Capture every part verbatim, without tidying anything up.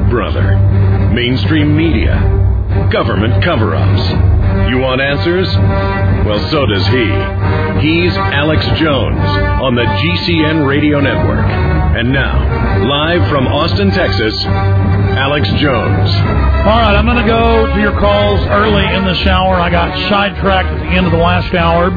brother. Mainstream media. Government cover-ups. You want answers? Well, so does he. He's Alex Jones on the G C N Radio Network. And now, live from Austin, Texas, Alex Jones. All right, I'm going to go to your calls early in this hour. I got sidetracked at the end of the last hour.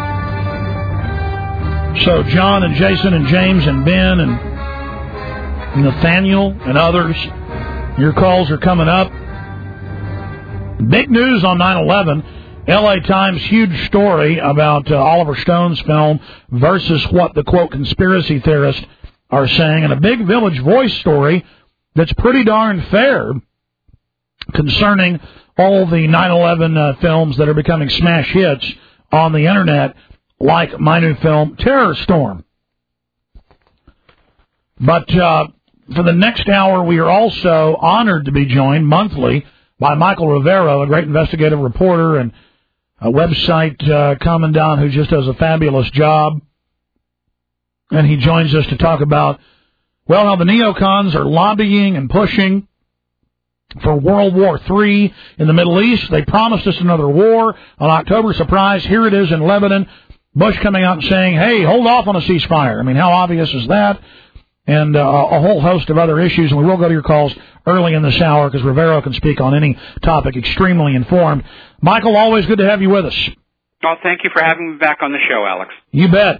So John and Jason and James and Ben and Nathaniel and others, your calls are coming up. Big news on nine eleven. L A Times huge story about uh, Oliver Stone's film versus what the, quote, conspiracy theorists are saying. And a big Village Voice story that's pretty darn fair concerning all the nine eleven uh, films that are becoming smash hits on the Internet, like my new film, Terror Storm. But uh, for the next hour, we are also honored to be joined monthly by Michael Rivero, a great investigative reporter and a website uh, commandant who just does a fabulous job. And he joins us to talk about, well, how the neocons are lobbying and pushing for World War Three in the Middle East. They promised us another war on October. Surprise, here it is in Lebanon. Bush coming out and saying, hey, hold off on a ceasefire. I mean, how obvious is that? And uh, a whole host of other issues. And we will go to your calls early in this hour because Rivero can speak on any topic, extremely informed. Michael, always good to have you with us. Well, thank you for having me back on the show, Alex. You bet.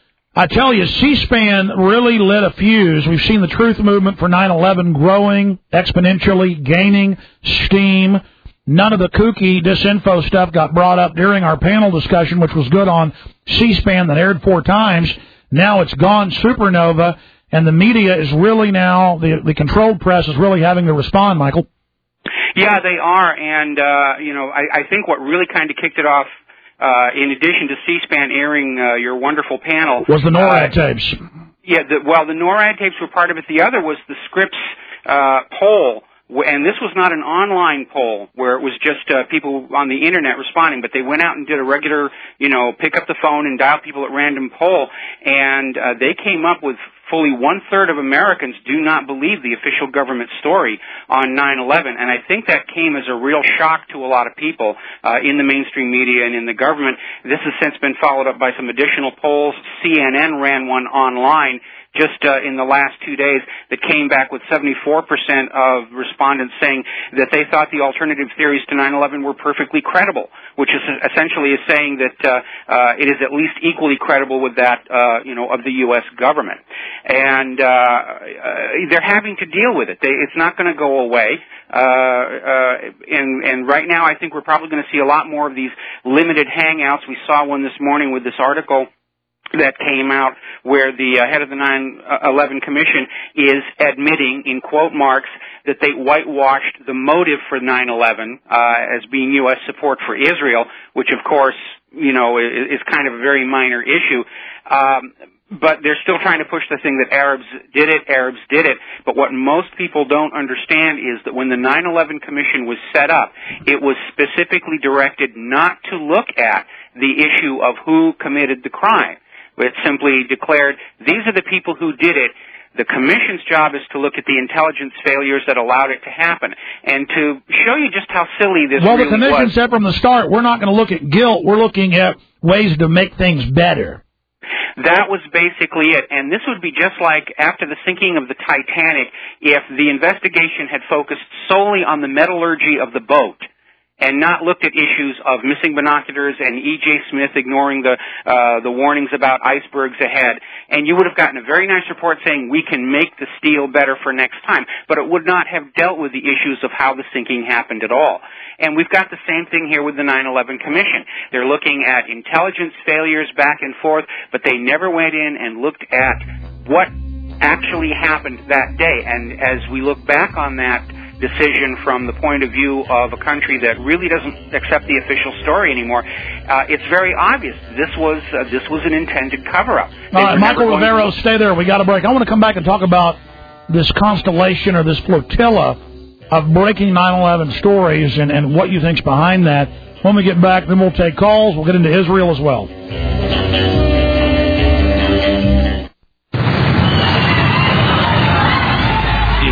I tell you, C-SPAN really lit a fuse. We've seen the truth movement for nine eleven growing exponentially, gaining steam. None of the kooky disinfo stuff got brought up during our panel discussion, which was good on C-SPAN that aired four times. Now it's gone supernova, and the media is really now, the, the controlled press is really having to respond, Michael. Yeah, they are, and, uh, you know, I, I think what really kind of kicked it off, uh, in addition to C-SPAN airing uh, your wonderful panel, was the NORAD uh, tapes. Yeah, the, well, the NORAD tapes were part of it. The other was the Scripps uh, poll. And this was not an online poll where it was just uh, people on the Internet responding, but they went out and did a regular, you know, pick up the phone and dial people at random poll, and uh, they came up with fully one-third of Americans do not believe the official government story on nine eleven, and I think that came as a real shock to a lot of people uh, in the mainstream media and in the government. This has since been followed up by some additional polls. C N N ran one online just uh, in the last two days that came back with seventy-four percent of respondents saying that they thought the alternative theories to nine eleven were perfectly credible, which is essentially is saying that uh, uh, it is at least equally credible with that, uh, you know, of the U S government. And uh, uh, they're having to deal with it. They, it's not going to go away. Uh, uh, and, and right now I think we're probably going to see a lot more of these limited hangouts. We saw one this morning with this article that came out where the uh, head of the nine eleven Commission is admitting, in quote marks, that they whitewashed the motive for nine eleven uh, as being U S support for Israel, which, of course, you know, is, is kind of a very minor issue. Um, but they're still trying to push the thing that Arabs did it, Arabs did it. But what most people don't understand is that when the nine eleven Commission was set up, it was specifically directed not to look at the issue of who committed the crime. It simply declared, these are the people who did it. The Commission's job is to look at the intelligence failures that allowed it to happen. And to show you just how silly this well, really was. Well, the Commission said from the start, we're not going to look at guilt. We're looking at ways to make things better. That was basically it. And this would be just like after the sinking of the Titanic, if the investigation had focused solely on the metallurgy of the boat and not looked at issues of missing binoculars and E J Smith ignoring the uh, the warnings about icebergs ahead, and you would have gotten a very nice report saying we can make the steel better for next time, but it would not have dealt with the issues of how the sinking happened at all. And we've got the same thing here with the nine eleven Commission. They're looking at intelligence failures back and forth, but they never went in and looked at what actually happened that day. And as we look back on that decision from the point of view of a country that really doesn't accept the official story anymore, uh, it's very obvious this was uh, this was an intended cover-up. All right, Michael Rivero, to... stay there. We got a break. I want to come back and talk about this constellation or this flotilla of breaking nine eleven stories and, and what you think's behind that. When we get back, then we'll take calls. We'll get into Israel as well. It's here.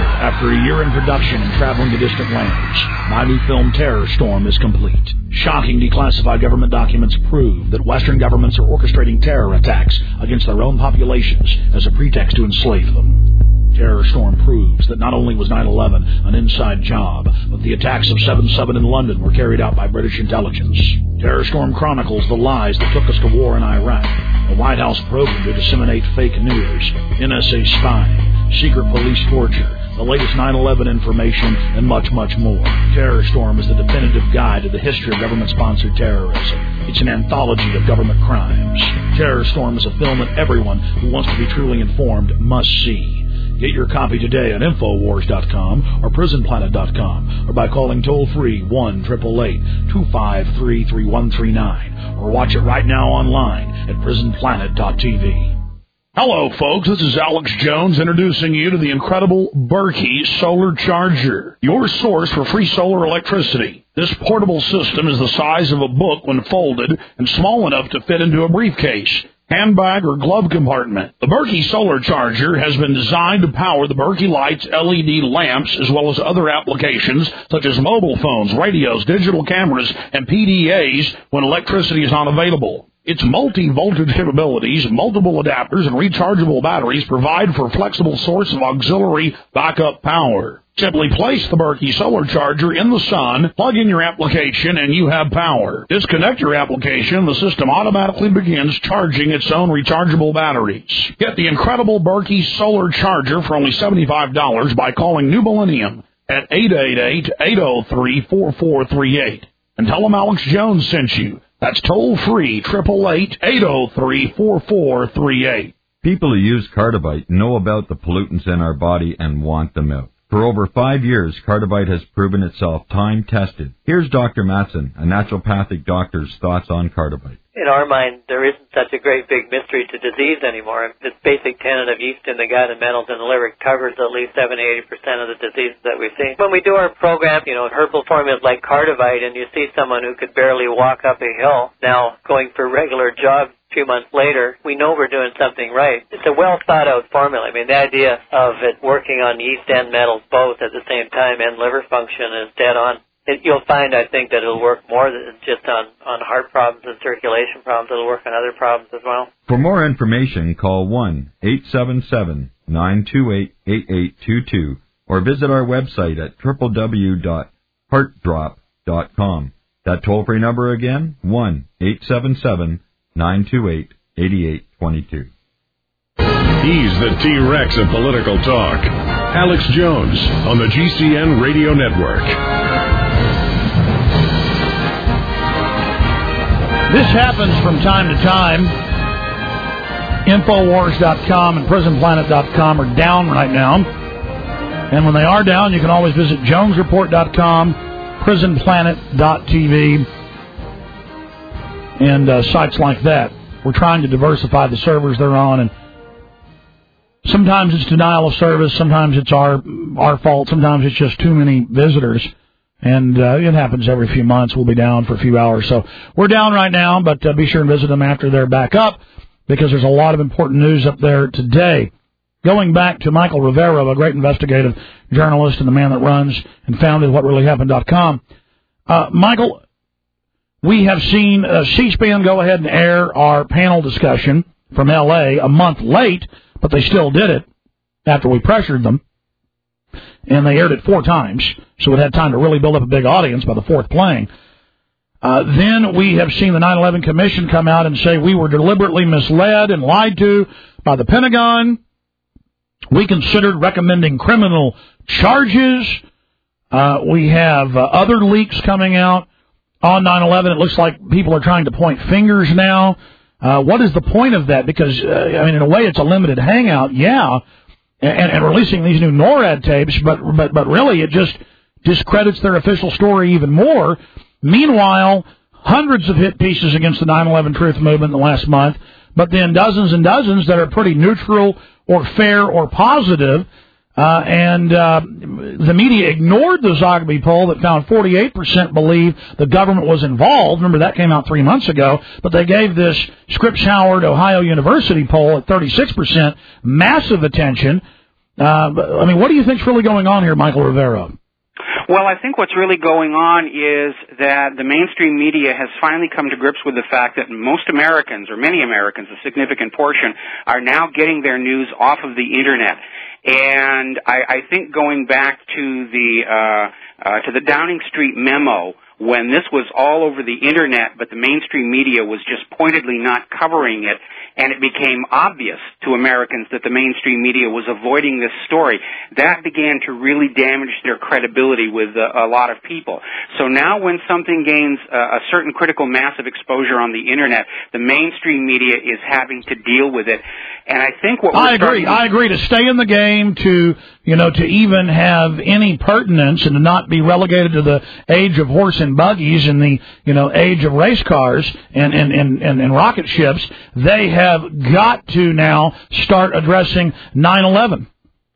After a year in production and traveling to distant lands, my new film Terror Storm is complete. Shocking declassified government documents prove that Western governments are orchestrating terror attacks against their own populations as a pretext to enslave them. Terror Storm proves that not only was nine eleven an inside job, but the attacks of seven seven in London were carried out by British intelligence. Terror Storm chronicles the lies that took us to war in Iraq, the White House program to disseminate fake news, N S A spying, secret police torture, the latest nine eleven information, and much, much more. Terror Storm is the definitive guide to the history of government-sponsored terrorism. It's an anthology of government crimes. Terror Storm is a film that everyone who wants to be truly informed must see. Get your copy today at Infowars dot com or Prison Planet dot com or by calling toll-free one eight eight eight, two five three, three one three nine or watch it right now online at Prison Planet dot T V. Hello, folks. This is Alex Jones introducing you to the incredible Berkey Solar Charger, your source for free solar electricity. This portable system is the size of a book when folded and small enough to fit into a briefcase, handbag, or glove compartment. The Berkey Solar Charger has been designed to power the Berkey Lights L E D lamps as well as other applications such as mobile phones, radios, digital cameras, and P D As when electricity is not available. Its multi-voltage capabilities, multiple adapters, and rechargeable batteries provide for a flexible source of auxiliary backup power. Simply place the Berkey Solar Charger in the sun, plug in your application, and you have power. Disconnect your application, the system automatically begins charging its own rechargeable batteries. Get the incredible Berkey Solar Charger for only seventy-five dollars by calling New Millennium at eight eight eight, eight oh three, four four three eight. And tell them Alex Jones sent you. That's toll-free, eight eight eight, eight oh three, four four three eight. People who use Cardivite know about the pollutants in our body and want them out. For over five years, Cardivite has proven itself time-tested. Here's Doctor Matson, a naturopathic doctor's thoughts on Cardivite. In our mind, there isn't such a great big mystery to disease anymore. This basic tenet of yeast in the gut and metals in the liver covers at least seventy to eighty percent of the diseases that we see. When we do our program, you know, herbal formulas like Cardivite, and you see someone who could barely walk up a hill now going for regular jogs a few months later, we know we're doing something right. It's a well-thought-out formula. I mean, the idea of it working on yeast and metals both at the same time and liver function is dead on. It, you'll find, I think, that it'll work more than just on, on heart problems and circulation problems. It'll work on other problems as well. For more information, call one eight seven seven, nine two eight, eight eight two two or visit our website at w w w dot heart drop dot com. That toll-free number again, one eight seven seven, nine two eight, eight eight two two. He's the T-Rex of political talk. Alex Jones on the G C N Radio Network. This happens from time to time. Infowars dot com and Prison Planet dot com are down right now. And when they are down, you can always visit Jones Report dot com, Prison Planet dot T V, and uh, sites like that. We're trying to diversify the servers they're on, and sometimes it's denial of service, sometimes it's our our fault, sometimes it's just too many visitors. And uh, it happens every few months. We'll be down for a few hours. So we're down right now, but uh, be sure and visit them after they're back up because there's a lot of important news up there today. Going back to Michael Rivero, a great investigative journalist and the man that runs and founded what really happened dot com. Uh, Michael, we have seen uh, C-SPAN go ahead and air our panel discussion from L A a month late, but they still did it after we pressured them. And they aired it four times, so it had time to really build up a big audience by the fourth playing. Uh, then we have seen the nine eleven Commission come out and say we were deliberately misled and lied to by the Pentagon. We considered recommending criminal charges. Uh, we have uh, other leaks coming out on nine eleven. It looks like people are trying to point fingers now. Uh, what is the point of that? Because, uh, I mean, in a way, it's a limited hangout, yeah, and, and releasing these new NORAD tapes, but, but, but really it just discredits their official story even more. Meanwhile, hundreds of hit pieces against the nine eleven Truth Movement in the last month, but then dozens and dozens that are pretty neutral or fair or positive. Uh, and uh, the media ignored the Zogby poll that found forty-eight percent believe the government was involved. Remember, that came out three months ago. But they gave this Scripps Howard Ohio University poll at thirty-six percent massive attention. Uh, but, I mean, what do you think's really going on here, Michael Rivero? Well, I think what's really going on is that the mainstream media has finally come to grips with the fact that most Americans, or many Americans, a significant portion, are now getting their news off of the Internet. And I, I think going back to the uh, uh, to the Downing Street memo, when this was all over the Internet, but the mainstream media was just pointedly not covering it, and it became obvious to Americans that the mainstream media was avoiding this story, that began to really damage their credibility with a, a lot of people. So now when something gains a, a certain critical mass of exposure on the Internet, the mainstream media is having to deal with it. And I think what we're I agree. I agree to stay in the game, to, you know, to even have any pertinence and to not be relegated to the age of horse and buggies and the, you know, age of race cars and, and, and, and, and rocket ships. They have got to now start addressing nine eleven.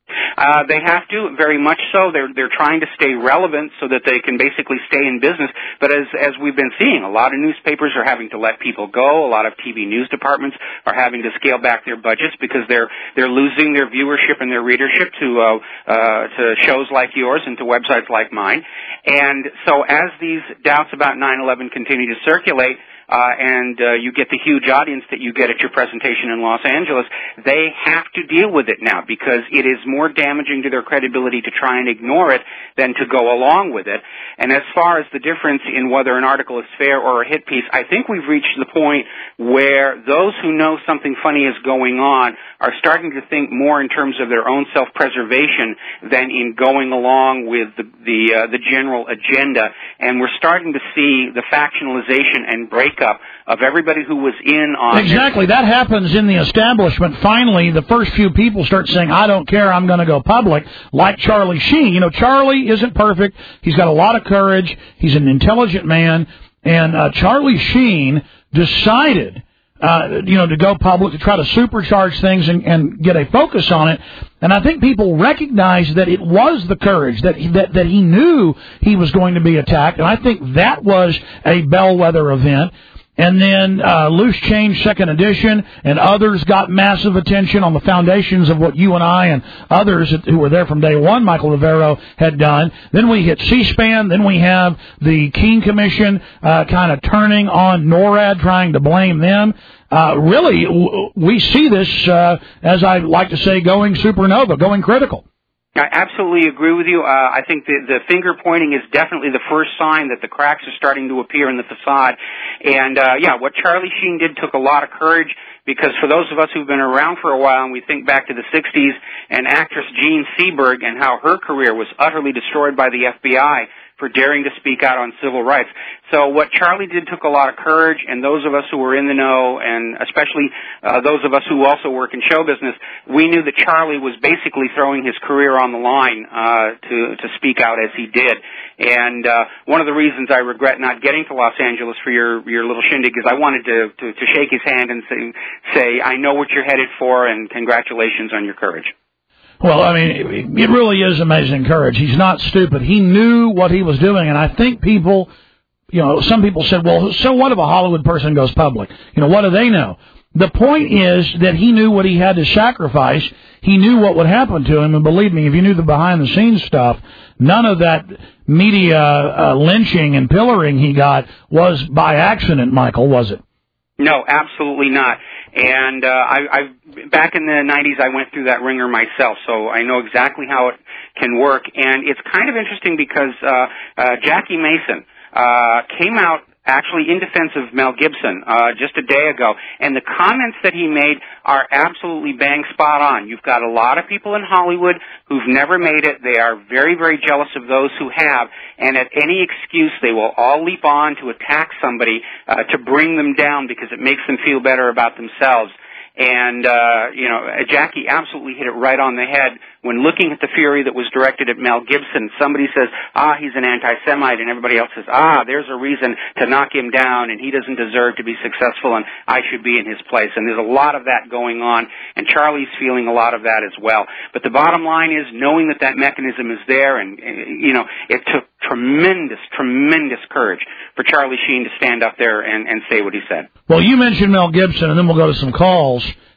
Uh, they have to, very much so. They're they're trying to stay relevant so that they can basically stay in business. But as as we've been seeing, a lot of newspapers are having to let people go. A lot of T V news departments are having to scale back their budgets because they're they're losing their viewership and their readership to uh, uh, to shows like yours and to websites like mine. And so as these doubts about nine eleven continue to circulate, Uh, and uh, you get the huge audience that you get at your presentation in Los Angeles, they have to deal with it now because it is more damaging to their credibility to try and ignore it than to go along with it. And as far as the difference in whether an article is fair or a hit piece, I think we've reached the point where those who know something funny is going on are starting to think more in terms of their own self-preservation than in going along with the the, uh, the general agenda. And we're starting to see the factionalization and break up of everybody who was in on exactly this. That happens in the establishment. Finally, the first few people start saying, I don't care, I'm going to go public, like Charlie Sheen. You know, Charlie isn't perfect. He's got a lot of courage. He's an intelligent man. And uh, Charlie Sheen decided Uh, you know, to go public, to try to supercharge things and, and get a focus on it. And I think people recognize that it was the courage, that he, that, that he knew he was going to be attacked. And I think that was a bellwether event. And then uh, Loose Change Second Edition and others got massive attention on the foundations of what you and I and others who were there from day one, Michael Rivero, had done. Then we hit C-SPAN. Then we have the Keene Commission uh, kind of turning on NORAD, trying to blame them. Uh, really, w- we see this, uh, as I like to say, going supernova, going critical. I absolutely agree with you. Uh, I think the, the finger pointing is definitely the first sign that the cracks are starting to appear in the facade. And, uh, yeah, what Charlie Sheen did took a lot of courage because for those of us who've been around for a while and we think back to the sixties and actress Jean Seberg and how her career was utterly destroyed by the F B I for daring to speak out on civil rights. So what Charlie did took a lot of courage, and those of us who were in the know, and especially uh, those of us who also work in show business, we knew that Charlie was basically throwing his career on the line uh, to to speak out as he did. And uh, one of the reasons I regret not getting to Los Angeles for your your little shindig is I wanted to, to, to shake his hand and say, say, I know what you're headed for, and congratulations on your courage. Well, I mean, it really is amazing courage. He's not stupid. He knew what he was doing, and I think people, you know, some people said, well, so what if a Hollywood person goes public? You know, what do they know? The point is that he knew what he had to sacrifice. He knew what would happen to him, and believe me, if you knew the behind-the-scenes stuff, none of that media uh, lynching and pillaring he got was by accident, Michael, was it? No, absolutely not. And uh, I, I, back in the nineties, I went through that ringer myself, so I know exactly how it can work. And it's kind of interesting because uh, uh, Jackie Mason uh, came out actually in defense of Mel Gibson uh, just a day ago, and the comments that he made are absolutely bang spot on. You've got a lot of people in Hollywood who've never made it. They are very, very jealous of those who have, and at any excuse, they will all leap on to attack somebody uh, to bring them down because it makes them feel better about themselves. And, uh, you know, Jackie absolutely hit it right on the head when looking at the fury that was directed at Mel Gibson. Somebody says, ah, he's an anti-Semite, and everybody else says, ah, there's a reason to knock him down, and he doesn't deserve to be successful, and I should be in his place. And there's a lot of that going on, and Charlie's feeling a lot of that as well. But the bottom line is knowing that that mechanism is there, and, you know, it took tremendous, tremendous courage for Charlie Sheen to stand up there and, and say what he said. Well, you mentioned Mel Gibson, and then we'll go to some calls.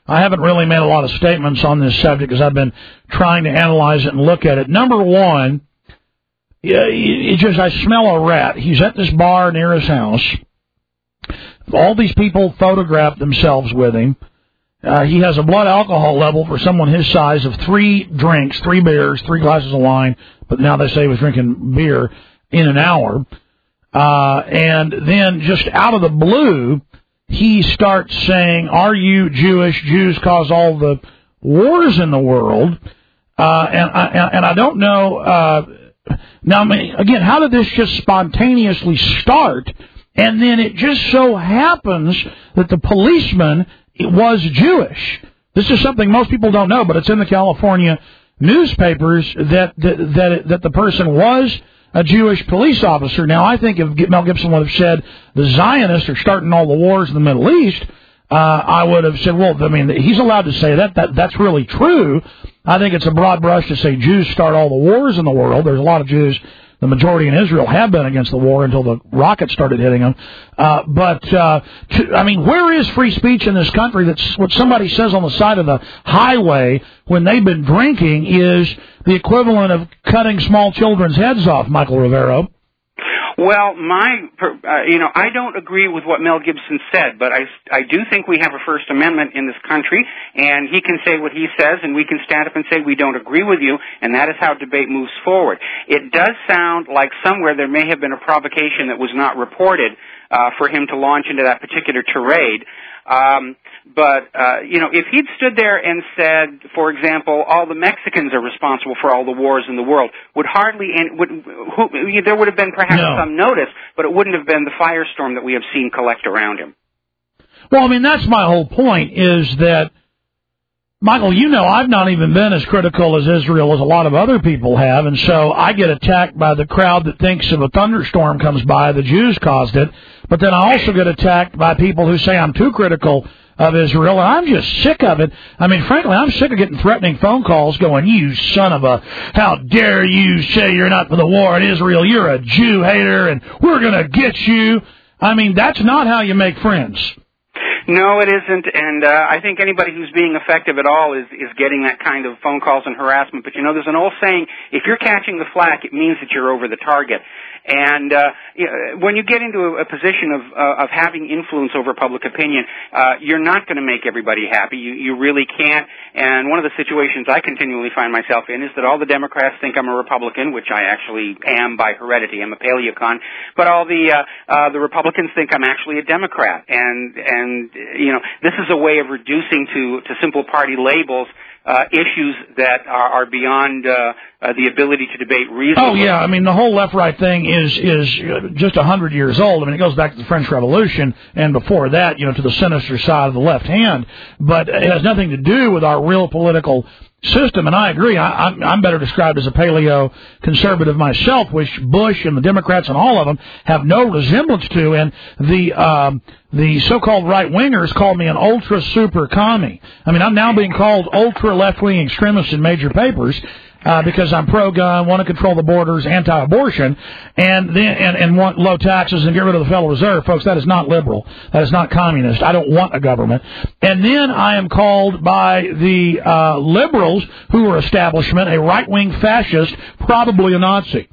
I haven't really made a lot of statements on this subject because I've been trying to analyze it and look at it. Number one, it just I smell a rat. He's at this bar near his house. All these people photographed themselves with him. Uh, he has a blood alcohol level for someone his size of three drinks, three beers, three glasses of wine, but now they say he was drinking beer in an hour. Uh, and then just out of the blue, he starts saying, are you Jewish? Jews cause all the wars in the world. Uh, and, I, and I don't know, uh, now, I mean, again, how did this just spontaneously start? And then it just so happens that the policeman was Jewish. This is something most people don't know, but it's in the California newspapers that that that, that the person was a Jewish police officer. Now, I think if Mel Gibson would have said the Zionists are starting all the wars in the Middle East, uh, I would have said, well, I mean, he's allowed to say that. That that's really true. I think it's a broad brush to say Jews start all the wars in the world. There's a lot of Jews. The majority in Israel have been against the war until the rockets started hitting them. Uh, but, uh, to, I mean, where is free speech in this country? That's what somebody says on the side of the highway when they've been drinking is the equivalent of cutting small children's heads off, Michael Rivero. Well, my, uh, you know, I don't agree with what Mel Gibson said, but I, I do think we have a First Amendment in this country, and he can say what he says, and we can stand up and say we don't agree with you, and that is how debate moves forward. It does sound like somewhere there may have been a provocation that was not reported uh, for him to launch into that particular tirade. Um, but, uh, you know, if he'd stood there and said, for example, all the Mexicans are responsible for all the wars in the world, would hardly, and would, who, there would have been perhaps no. some notice, but it wouldn't have been the firestorm that we have seen collect around him. Well, I mean, that's my whole point is that, Michael, you know, I've not even been as critical as Israel as a lot of other people have, and so I get attacked by the crowd that thinks if a thunderstorm comes by, the Jews caused it, but then I also get attacked by people who say I'm too critical of Israel, and I'm just sick of it. I mean, frankly, I'm sick of getting threatening phone calls going, you son of a, how dare you say you're not for the war in Israel, you're a Jew hater, and we're going to get you. I mean, that's not how you make friends. No, it isn't, and uh, I think anybody who's being effective at all is, is getting that kind of phone calls and harassment. But, you know, there's an old saying, if you're catching the flack, it means that you're over the target. And uh, you know, when you get into a, a position of uh, of having influence over public opinion, uh, you're not going to make everybody happy. You, you really can't. And one of the situations I continually find myself in is that all the Democrats think I'm a Republican, which I actually am by heredity. I'm a paleocon. But all the uh, uh, the Republicans think I'm actually a Democrat. And and you know, this is a way of reducing to to simple party labels Uh, issues that are, are beyond uh, uh, the ability to debate reasonably. Oh, yeah. I mean, the whole left right thing is is just a hundred years old. I mean, it goes back to the French Revolution, and before that, you know, to the sinister side of the left hand. But it has nothing to do with our real political system. And I agree. I, I'm, I'm better described as a paleo conservative myself, which Bush and the Democrats and all of them have no resemblance to. And the um, the so-called right-wingers called me an ultra-super commie. I mean, I'm now being called ultra-left-wing extremist in major papers uh, because I'm pro-gun, want to control the borders, anti-abortion, and then and, and want low taxes and get rid of the Federal Reserve. Folks, that is not liberal. That is not communist. I don't want a government. And then I am called by the uh, liberals, who are establishment, a right-wing fascist, probably a Nazi.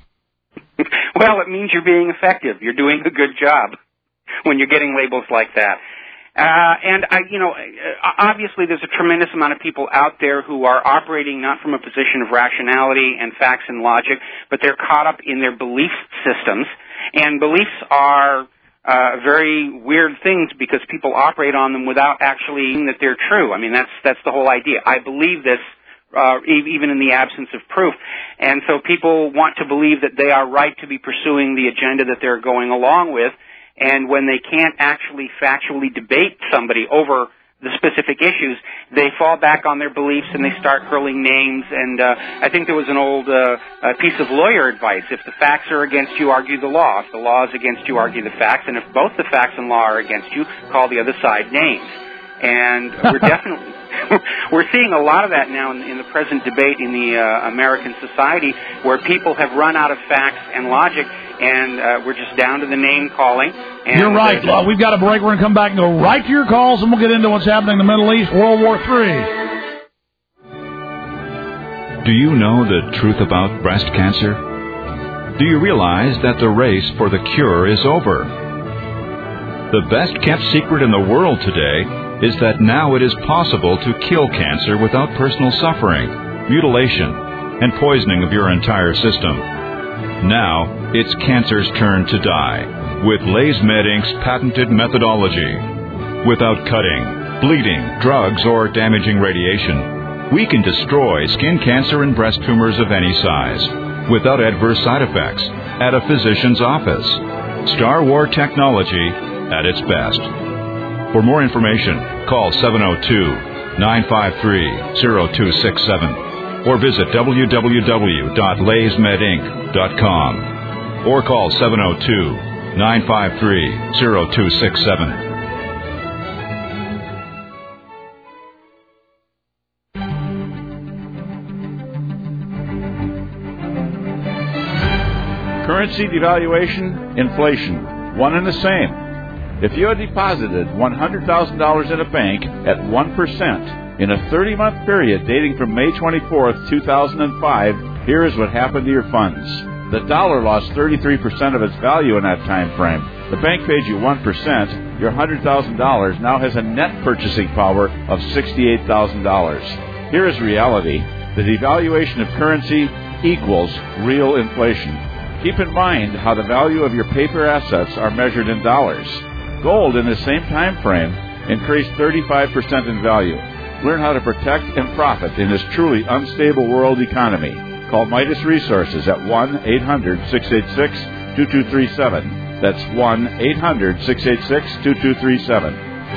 Well, it means you're being effective. You're doing a good job when you're getting labels like that. Uh, and, I, you know, obviously there's a tremendous amount of people out there who are operating not from a position of rationality and facts and logic, but they're caught up in their belief systems. And beliefs are uh, very weird things because people operate on them without actually knowing that they're true. I mean, that's that's the whole idea. I believe this. Uh, even in the absence of proof. And so people want to believe that they are right to be pursuing the agenda that they're going along with, and when they can't actually factually debate somebody over the specific issues, they fall back on their beliefs and they start hurling names. And uh, I think there was an old uh, uh, piece of lawyer advice. If the facts are against you, argue the law. If the law is against you, argue the facts. And if both the facts and law are against you, call the other side names. And we're definitely we're seeing a lot of that now in, in the present debate in the uh, American society, where people have run out of facts and logic, and uh, we're just down to the name calling. And You're right. Uh, we've got a break. We're going to come back and go right to your calls, and we'll get into what's happening in the Middle East, World War Three. Do you know the truth about breast cancer? Do you realize that the race for the cure is over? The best-kept secret in the world today is that now it is possible to kill cancer without personal suffering, mutilation, and poisoning of your entire system. Now, it's cancer's turn to die with LaysMed Incorporated's patented methodology. Without cutting, bleeding, drugs, or damaging radiation, we can destroy skin cancer and breast tumors of any size without adverse side effects at a physician's office. Star War technology at its best. For more information, call seven oh two, nine five three, oh two six seven or visit w w w dot lays med inc dot com or call seven oh two, nine five three, oh two six seven. Currency devaluation, inflation, one and the same. If you had deposited one hundred thousand dollars in a bank at one percent in a thirty-month period dating from May twenty-fourth, two thousand five, here is what happened to your funds. The dollar lost thirty-three percent of its value in that time frame. The bank paid you one percent. Your one hundred thousand dollars now has a net purchasing power of sixty-eight thousand dollars. Here is reality. The devaluation of currency equals real inflation. Keep in mind how the value of your paper assets are measured in dollars. Gold in the same time frame increased thirty-five percent in value. Learn how to protect and profit in this truly unstable world economy. Call Midas Resources at one eight hundred, six eight six, two two three seven. That's one eight hundred, six eight six, two two three seven.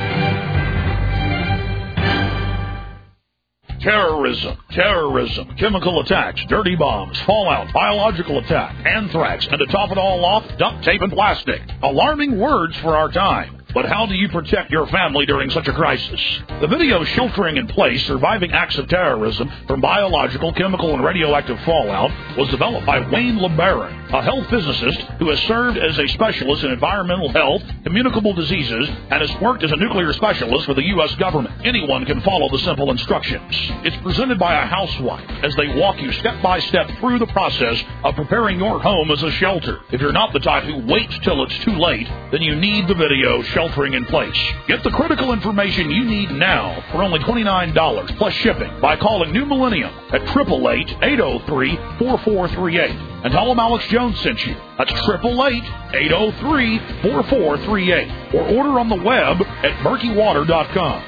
Terrorism, terrorism, chemical attacks, dirty bombs, fallout, biological attack, anthrax, and to top it all off, duct tape and plastic. Alarming words for our time. But how do you protect your family during such a crisis? The video Sheltering in Place, Surviving Acts of Terrorism from Biological, Chemical, and Radioactive Fallout was developed by Wayne LeBaron, a health physicist who has served as a specialist in environmental health, communicable diseases, and has worked as a nuclear specialist for the U S government. Anyone can follow the simple instructions. It's presented by a housewife as they walk you step by step through the process of preparing your home as a shelter. If you're not the type who waits till it's too late, then you need the video Sheltering in Place. Get the critical information you need now for only twenty-nine dollars plus shipping by calling New Millennium at eight eight eight, eight oh three, four four three eight. And tell them Alex Jones sent you. That's eight eight eight, eight oh three, four four three eight. Or order on the web at murky water dot com.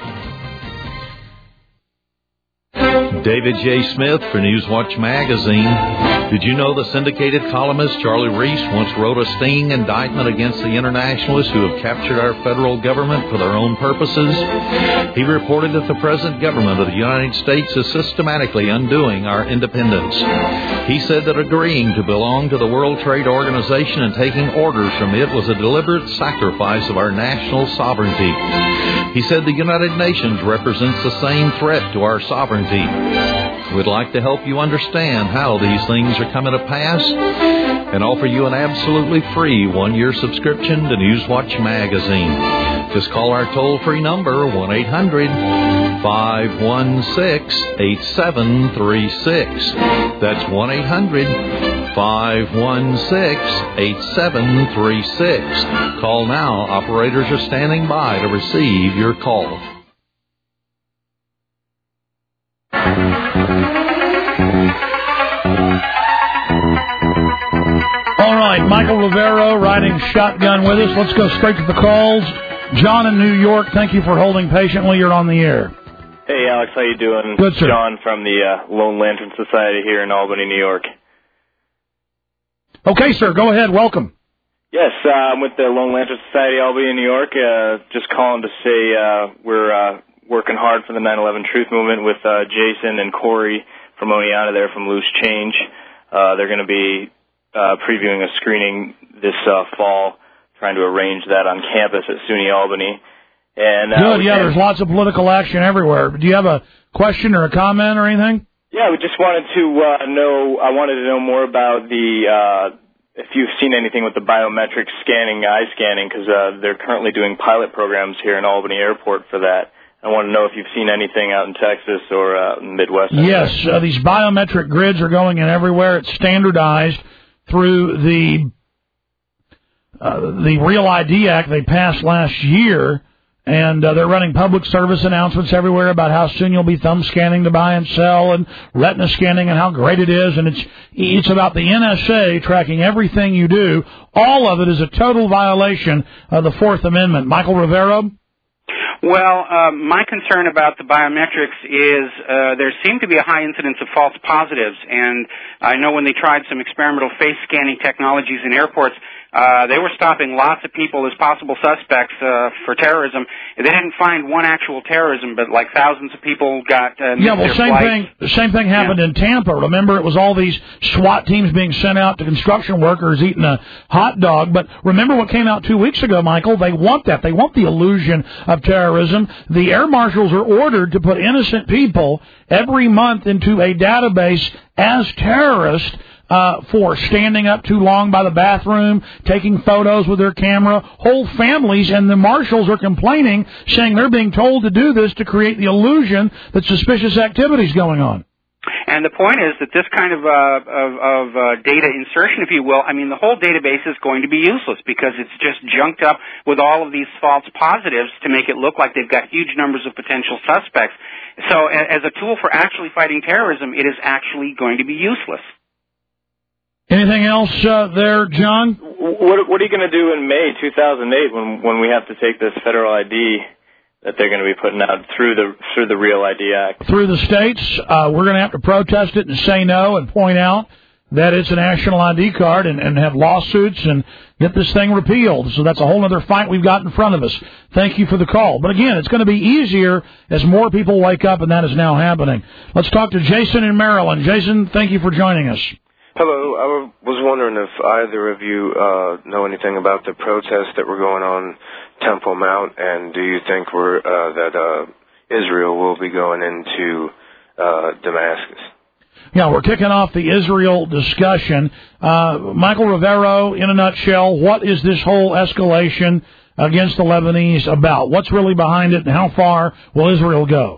David J. Smith for Newswatch Magazine. Did you know the syndicated columnist Charlie Reese once wrote a stinging indictment against the internationalists who have captured our federal government for their own purposes? He reported that the present government of the United States is systematically undoing our independence. He said that agreeing to belong to the World Trade Organization and taking orders from it was a deliberate sacrifice of our national sovereignty. He said the United Nations represents the same threat to our sovereignty. We'd like to help you understand how these things are coming to pass and offer you an absolutely free one-year subscription to Newswatch Magazine. Just call our toll-free number, one eight hundred, five one six, eight seven three six. That's one eight hundred, five one six, eight seven three six. Call now. Operators are standing by to receive your call. All right, Michael Rivero riding shotgun with us. Let's go straight to the calls. John in New York, thank you for holding patiently. You're on the air. Hey, Alex, how you doing? Good, sir. John from the uh, Lone Lantern Society here in Albany, New York. Okay, sir, go ahead. Welcome. Yes, uh, I'm with the Lone Lantern Society, Albany, New York. Uh, just calling to say uh, we're uh, working hard for the nine eleven Truth Movement with uh, Jason and Corey from Oneonta there from Loose Change. Uh, they're going to be uh, previewing a screening this uh, fall, trying to arrange that on campus at SUNY Albany. And, uh, Good, yeah, there's lots of political action everywhere. Do you have a question or a comment or anything? Yeah, we just wanted to uh, know, I wanted to know more about the uh, if you've seen anything with the biometric scanning, eye scanning, because uh, they're currently doing pilot programs here in Albany Airport for that. I want to know if you've seen anything out in Texas or uh, in the Midwest. Yes, uh, these biometric grids are going in everywhere. It's standardized through the uh, the Real I D Act they passed last year, and uh, they're running public service announcements everywhere about how soon you'll be thumb scanning to buy and sell, and retina scanning, and how great it is. And it's it's about the N S A tracking everything you do. All of it is a total violation of the Fourth Amendment. Michael Rivero? Well, uh, my concern about the biometrics is uh, there seemed to be a high incidence of false positives, and I know when they tried some experimental face scanning technologies in airports, uh, they were stopping lots of people as possible suspects uh, for terrorism. They didn't find one actual terrorism, but like thousands of people got uh, yeah. Well, their same flights. thing. The same thing happened yeah. in Tampa. Remember, it was all these SWAT teams being sent out to construction workers eating a hot dog. But remember what came out two weeks ago, Michael? They want that. They want the illusion of terrorism. The air marshals are ordered to put innocent people every month into a database as terrorists. Uh, for standing up too long by the bathroom, taking photos with their camera, whole families, and the marshals are complaining, saying they're being told to do this to create the illusion that suspicious activity is going on. And the point is that this kind of, uh, of, of uh, data insertion, if you will, I mean, the whole database is going to be useless because it's just junked up with all of these false positives to make it look like they've got huge numbers of potential suspects. So as a tool for actually fighting terrorism, it is actually going to be useless. Anything else uh, there, John? What, what are you going to do in May two thousand eight when when we have to take this federal I D that they're going to be putting out through the through the Real I D Act? Through the states, uh, we're going to have to protest it and say no and point out that it's a national I D card and, and have lawsuits and get this thing repealed. So that's a whole other fight we've got in front of us. Thank you for the call. But again, it's going to be easier as more people wake up, and that is now happening. Let's talk to Jason in Maryland. Jason, thank you for joining us. Hello. I was wondering if either of you uh, know anything about the protests that were going on Temple Mount, and do you think we're, uh, that uh, Israel will be going into uh, Damascus? Yeah, we're kicking off the Israel discussion. Uh, Michael Rivero, in a nutshell, what is this whole escalation against the Lebanese about? What's really behind it, and how far will Israel go?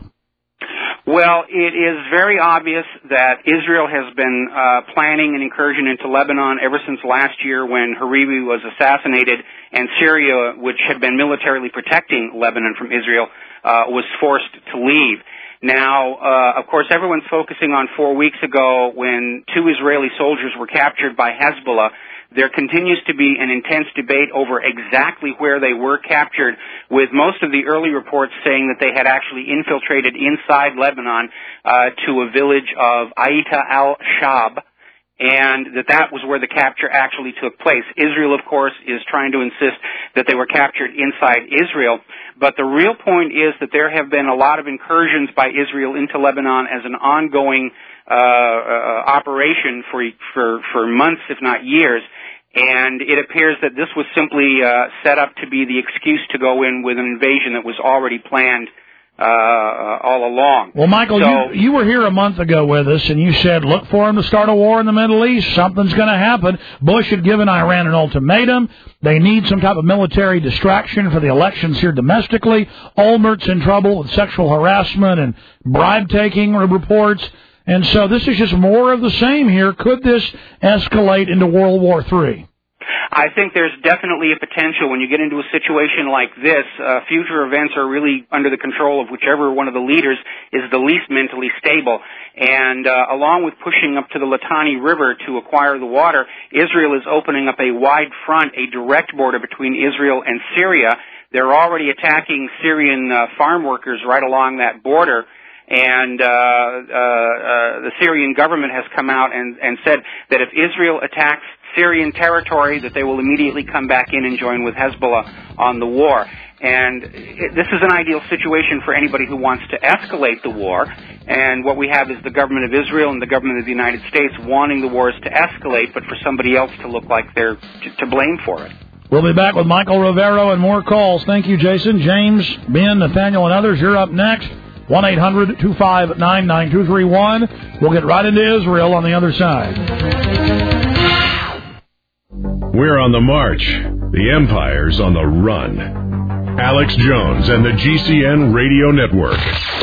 Well, it is very obvious that Israel has been uh, planning an incursion into Lebanon ever since last year when Hariri was assassinated, and Syria, which had been militarily protecting Lebanon from Israel, uh, was forced to leave. Now, uh, of course, everyone's focusing on four weeks ago when two Israeli soldiers were captured by Hezbollah. There continues to be an intense debate over exactly where they were captured, with most of the early reports saying that they had actually infiltrated inside Lebanon uh, to a village of Aita al-Shab, and that that was where the capture actually took place. Israel, of course, is trying to insist that they were captured inside Israel, but the real point is that there have been a lot of incursions by Israel into Lebanon as an ongoing uh, uh operation for for for months, if not years. And it appears that this was simply uh, set up to be the excuse to go in with an invasion that was already planned uh, all along. Well, Michael, so, you, you were here a month ago with us, and you said, look for them to start a war in the Middle East. Something's going to happen. Bush had given Iran an ultimatum. They need some type of military distraction for the elections here domestically. Olmert's in trouble with sexual harassment and bribe-taking reports. And so this is just more of the same here. Could this escalate into World War Three? I think there's definitely a potential when you get into a situation like this. Uh, future events are really under the control of whichever one of the leaders is the least mentally stable. And uh, along with pushing up to the Litani River to acquire the water, Israel is opening up a wide front, a direct border between Israel and Syria. They're already attacking Syrian uh, farm workers right along that border. And uh, uh, uh, the Syrian government has come out and, and said that if Israel attacks Syrian territory, that they will immediately come back in and join with Hezbollah on the war. And it, this is an ideal situation for anybody who wants to escalate the war. And what we have is the government of Israel and the government of the United States wanting the wars to escalate, but for somebody else to look like they're to, to blame for it. We'll be back with Michael Rivero and more calls. Thank you, Jason. James, Ben, Nathaniel, and others. You're up next. one eight hundred two five nine nine two three one. We'll get right into Israel on the other side. We're on the march. The Empire's on the run. Alex Jones and the G C N Radio Network.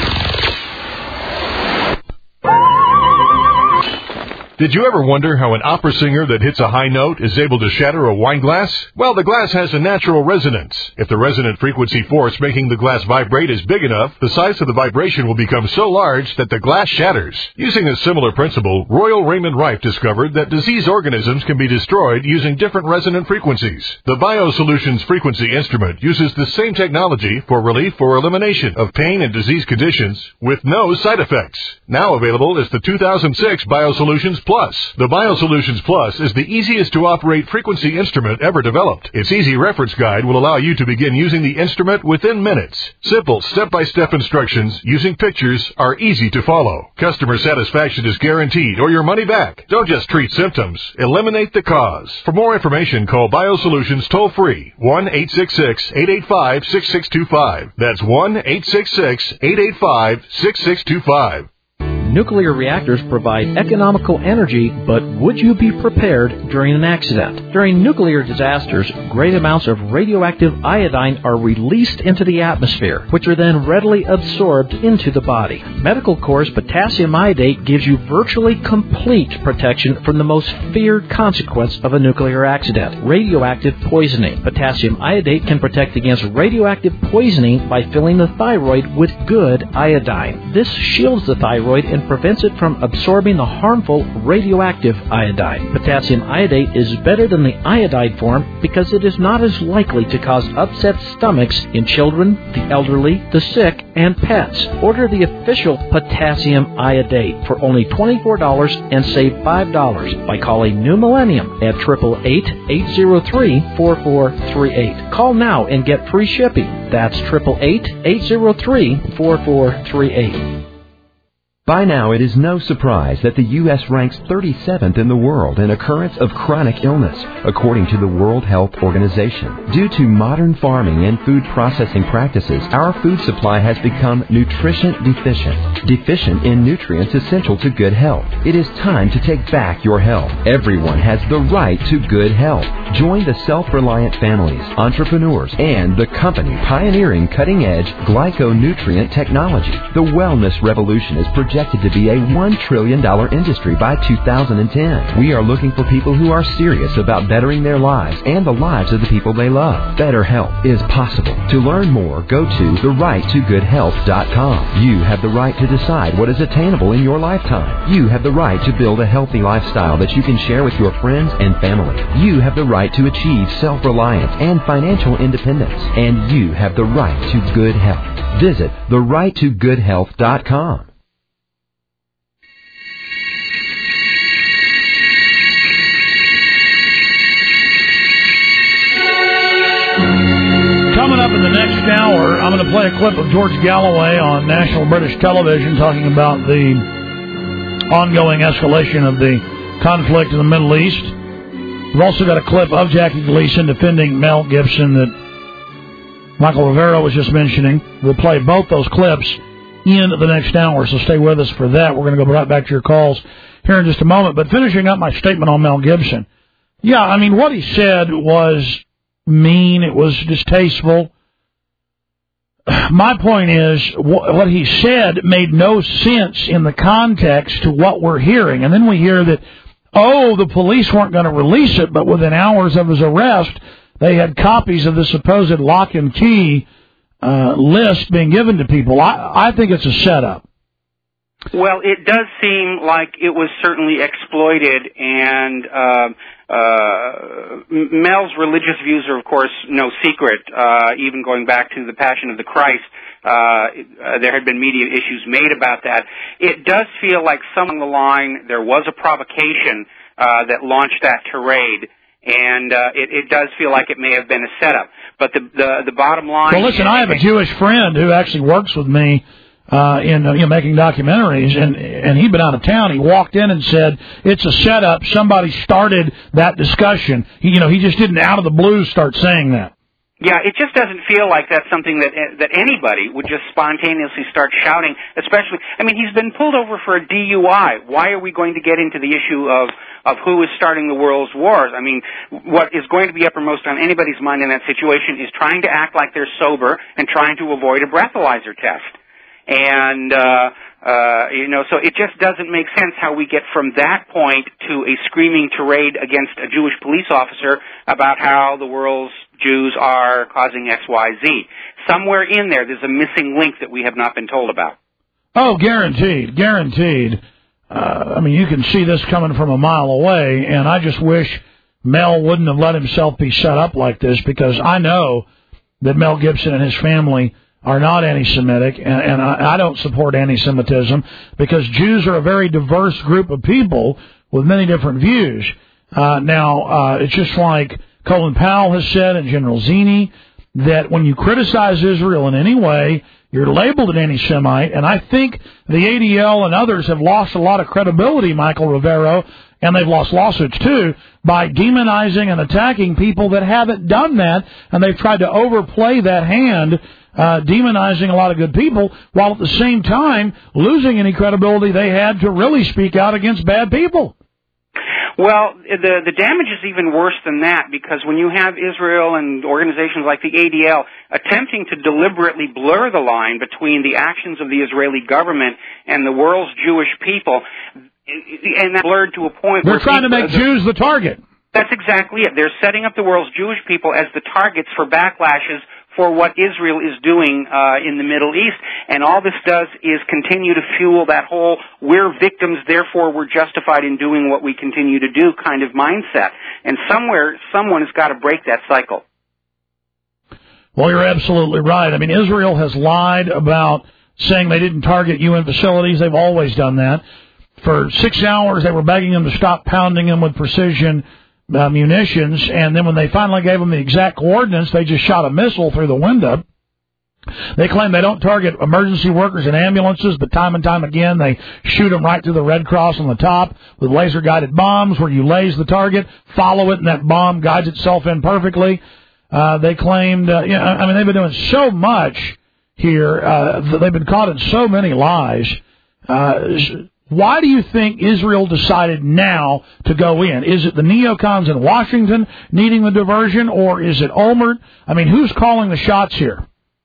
Did you ever wonder how an opera singer that hits a high note is able to shatter a wine glass? Well, the glass has a natural resonance. If the resonant frequency force making the glass vibrate is big enough, the size of the vibration will become so large that the glass shatters. Using a similar principle, Royal Raymond Rife discovered that disease organisms can be destroyed using different resonant frequencies. The BioSolutions frequency instrument uses the same technology for relief or elimination of pain and disease conditions with no side effects. Now available is the two thousand six BioSolutions Plus. The BioSolutions Plus is the easiest to operate frequency instrument ever developed. Its easy reference guide will allow you to begin using the instrument within minutes. Simple step-by-step instructions using pictures are easy to follow. Customer satisfaction is guaranteed or your money back. Don't just treat symptoms, eliminate the cause. For more information, call BioSolutions toll-free, one eight six six, eight eight five, six six two five. That's one eight six six, eight eight five, six six two five. Nuclear reactors provide economical energy, but would you be prepared during an accident? During nuclear disasters, great amounts of radioactive iodine are released into the atmosphere, which are then readily absorbed into the body. Medical Corps potassium iodate gives you virtually complete protection from the most feared consequence of a nuclear accident, radioactive poisoning. Potassium iodate can protect against radioactive poisoning by filling the thyroid with good iodine. This shields the thyroid and prevents it from absorbing the harmful radioactive iodine. Potassium iodate is better than the iodide form because it is not as likely to cause upset stomachs in children, the elderly, the sick, and pets. Order the official potassium iodate for only twenty-four dollars and save five dollars by calling New Millennium at eight eight eight, eight zero three, four four three eight. Call now and get free shipping. That's eight eight eight, eight zero three, four four three eight. By now, it is no surprise that the U S ranks thirty-seventh in the world in occurrence of chronic illness, according to the World Health Organization. Due to modern farming and food processing practices, our food supply has become nutrition deficient, deficient in nutrients essential to good health. It is time to take back your health. Everyone has the right to good health. Join the self-reliant families, entrepreneurs, and the company pioneering cutting-edge glyconutrient technology. The wellness revolution is projected projected to be a one trillion dollars industry by two thousand ten. We are looking for people who are serious about bettering their lives and the lives of the people they love. Better health is possible. To learn more, go to the right to good health dot com. You have the right to decide what is attainable in your lifetime. You have the right to build a healthy lifestyle that you can share with your friends and family. You have the right to achieve self-reliance and financial independence. And you have the right to good health. Visit the right to good health dot com. Coming up in the next hour, I'm going to play a clip of George Galloway on national British television talking about the ongoing escalation of the conflict in the Middle East. We've also got a clip of Jackie Gleason defending Mel Gibson that Michael Rivera was just mentioning. We'll play both those clips in the next hour, so stay with us for that. We're going to go right back to your calls here in just a moment. But finishing up my statement on Mel Gibson, yeah, I mean, what he said was mean. It was distasteful. My point is, what he said made no sense in the context to what we're hearing. And then we hear that, oh, the police weren't going to release it, but within hours of his arrest, they had copies of the supposed lock and key uh, list being given to people. I, I think it's a setup. Well, it does seem like it was certainly exploited, and uh, uh, Mel's religious views are, of course, no secret. Uh, even going back to the Passion of the Christ, uh, uh, there had been media issues made about that. It does feel like somewhere along the line there was a provocation uh, that launched that tirade, and uh, it, it does feel like it may have been a setup. But the the, the bottom line... Well, listen, I have a Jewish friend who actually works with me Uh, in uh, you know, making documentaries, and and he'd been out of town. He walked in and said, "It's a setup. Somebody started that discussion." He, you know, he just didn't out of the blue start saying that. Yeah, it just doesn't feel like that's something that that anybody would just spontaneously start shouting, especially, I mean, he's been pulled over for a D U I. Why are we going to get into the issue of, of who is starting the world's wars? I mean, what is going to be uppermost on anybody's mind in that situation is trying to act like they're sober and trying to avoid a breathalyzer test. And, uh, uh, you know, so it just doesn't make sense how we get from that point to a screaming tirade against a Jewish police officer about how the world's Jews are causing X Y Z. Somewhere in there, there's a missing link that we have not been told about. Oh, guaranteed, guaranteed. Uh, I mean, you can see this coming from a mile away, and I just wish Mel wouldn't have let himself be set up like this, because I know that Mel Gibson and his family are not anti-Semitic, and, and I, I don't support anti-Semitism, because Jews are a very diverse group of people with many different views. Uh, now, uh, it's just like Colin Powell has said and General Zinni, that when you criticize Israel in any way, you're labeled an anti-Semite, and I think the A D L and others have lost a lot of credibility, Michael Rivero, and they've lost lawsuits too, by demonizing and attacking people that haven't done that, and they've tried to overplay that hand, uh, demonizing a lot of good people, while at the same time losing any credibility they had to really speak out against bad people. Well, the the damage is even worse than that, because when you have Israel and organizations like the A D L attempting to deliberately blur the line between the actions of the Israeli government and the world's Jewish people, and that blurred to a point They're where trying to make the, Jews the target. That's exactly it. They're setting up the world's Jewish people as the targets for backlashes for what Israel is doing uh, in the Middle East. And all this does is continue to fuel that whole we're victims, therefore we're justified in doing what we continue to do kind of mindset. And somewhere, someone has got to break that cycle. Well, you're absolutely right. I mean, Israel has lied about saying they didn't target U N facilities. They've always done that. For six hours, they were begging them to stop pounding them with precision Uh, munitions, and then when they finally gave them the exact coordinates, they just shot a missile through the window. They claim they don't target emergency workers and ambulances, but time and time again they shoot them right through the Red Cross on the top with laser-guided bombs, where you laze the target, follow it, and that bomb guides itself in perfectly. Uh, they claimed, uh, you know, I mean, they've been doing so much here. Uh, they've been caught in so many lies. Uh, Why do you think Israel decided now to go in? Is it the neocons in Washington needing the diversion, or is it Olmert? I mean, who's calling the shots here?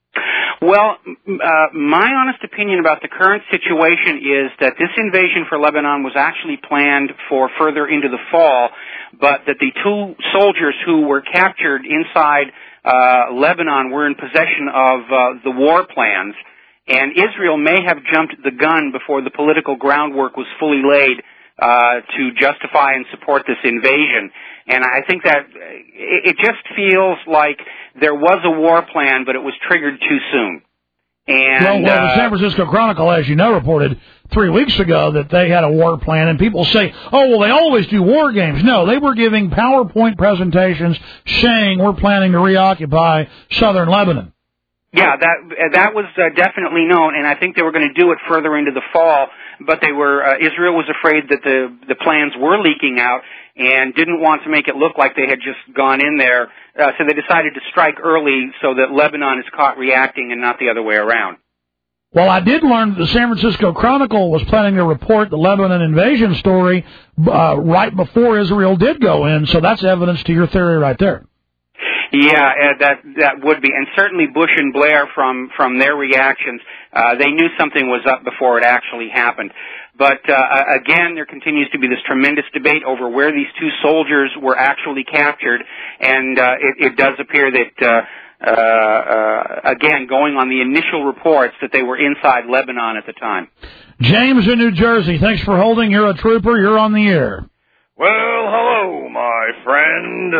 Well, uh, my honest opinion about the current situation is that this invasion for Lebanon was actually planned for further into the fall, but that the two soldiers who were captured inside uh, Lebanon were in possession of uh, the war plans. And Israel may have jumped the gun before the political groundwork was fully laid uh, to justify and support this invasion. And I think that it just feels like there was a war plan, but it was triggered too soon. And, well, well, the uh, San Francisco Chronicle, as you know, reported three weeks ago that they had a war plan, and people say, oh, well, they always do war games. No, they were giving PowerPoint presentations saying we're planning to reoccupy southern Lebanon. Yeah, that that was uh, definitely known, and I think they were going to do it further into the fall. But they were uh, Israel was afraid that the the plans were leaking out and didn't want to make it look like they had just gone in there. Uh, so they decided to strike early so that Lebanon is caught reacting and not the other way around. Well, I did learn that the San Francisco Chronicle was planning to report the Lebanon invasion story uh, right before Israel did go in. So that's evidence to your theory right there. Yeah, uh, that that would be, and certainly Bush and Blair, from from their reactions, uh, they knew something was up before it actually happened. But uh, again, there continues to be this tremendous debate over where these two soldiers were actually captured, and uh, it, it does appear that, uh, uh, uh, again, going on the initial reports, that they were inside Lebanon at the time. James in New Jersey, thanks for holding. You're a trooper. You're on the air. Well, hello, my friend.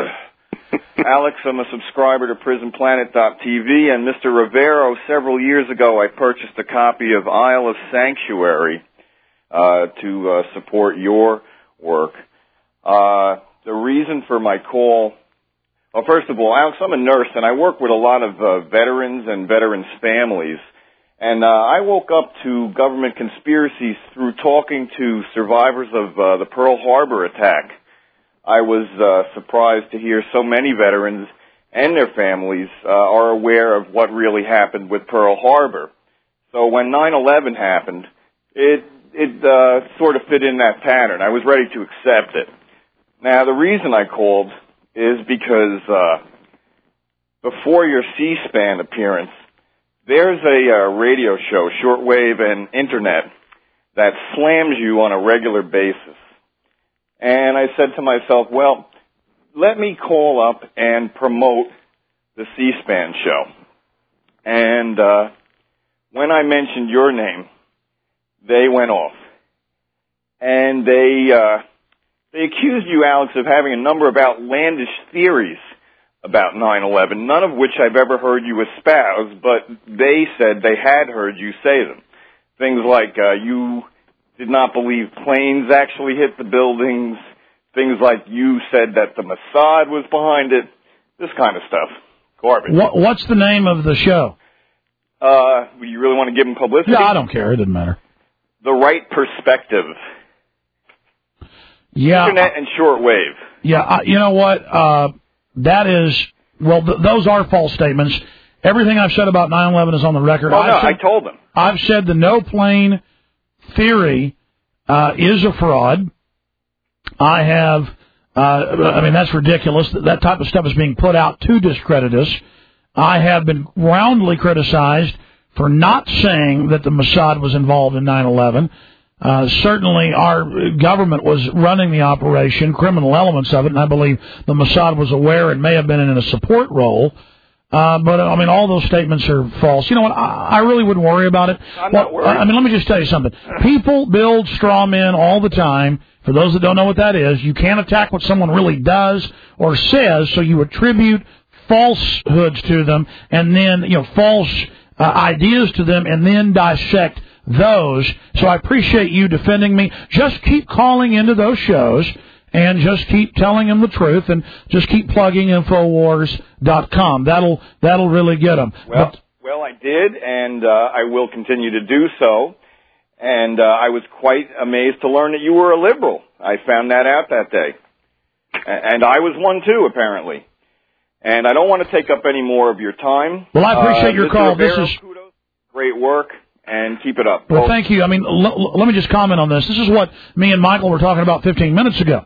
Alex, I'm a subscriber to Prison Planet dot T V, and Mister Rivero, several years ago I purchased a copy of Isle of Sanctuary uh, to uh, support your work. Uh, the reason for my call, well, first of all, Alex, I'm a nurse, and I work with a lot of uh, veterans and veterans' families. And uh, I woke up to government conspiracies through talking to survivors of uh, the Pearl Harbor attack. I was uh, surprised to hear so many veterans and their families uh, are aware of what really happened with Pearl Harbor. So when nine eleven happened, it it uh, sort of fit in that pattern. I was ready to accept it. Now, the reason I called is because uh, before your C-SPAN appearance, there's a uh, radio show, shortwave and internet, that slams you on a regular basis. And I said to myself, well, let me call up and promote the C-SPAN show. And uh, when I mentioned your name, they went off. And they uh, they accused you, Alex, of having a number of outlandish theories about nine eleven, none of which I've ever heard you espouse, but they said they had heard you say them. Things like uh, you did not believe planes actually hit the buildings, things like you said that the Mossad was behind it, this kind of stuff. Garbage. What, what's the name of the show? Uh, you really want to give them publicity? Yeah, I don't care. It doesn't matter. The Right Perspective. Yeah. Internet and shortwave. Yeah, uh, you know what? Uh, that is, well, th- those are false statements. Everything I've said about nine eleven is on the record. Oh, I've no, said, I told them. I've said the no-plane theory uh, is a fraud. I have, uh, I mean, that's ridiculous. That type of stuff is being put out to discredit us. I have been roundly criticized for not saying that the Mossad was involved in nine eleven. Uh, certainly our government was running the operation, criminal elements of it, and I believe the Mossad was aware and may have been in a support role. Uh, but, I mean, all those statements are false. You know what? I, I really wouldn't worry about it. I'm well, not worried. I mean, let me just tell you something. People build straw men all the time. For those that don't know what that is, you can't attack what someone really does or says, so you attribute falsehoods to them and then, you know, false uh, ideas to them and then dissect those. So I appreciate you defending me. Just keep calling into those shows and just keep telling them the truth and just keep plugging Infowars dot com. That'll that'll really get them. Well, but, well, I did, and uh, I will continue to do so. And uh, I was quite amazed to learn that you were a liberal. I found that out that day. And I was one, too, apparently. And I don't want to take up any more of your time. Well, I appreciate uh, your Mister call. Rivero, This is kudos, great work. And keep it up. Well, thank you. I mean, l- l- let me just comment on this. This is what me and Michael were talking about fifteen minutes ago.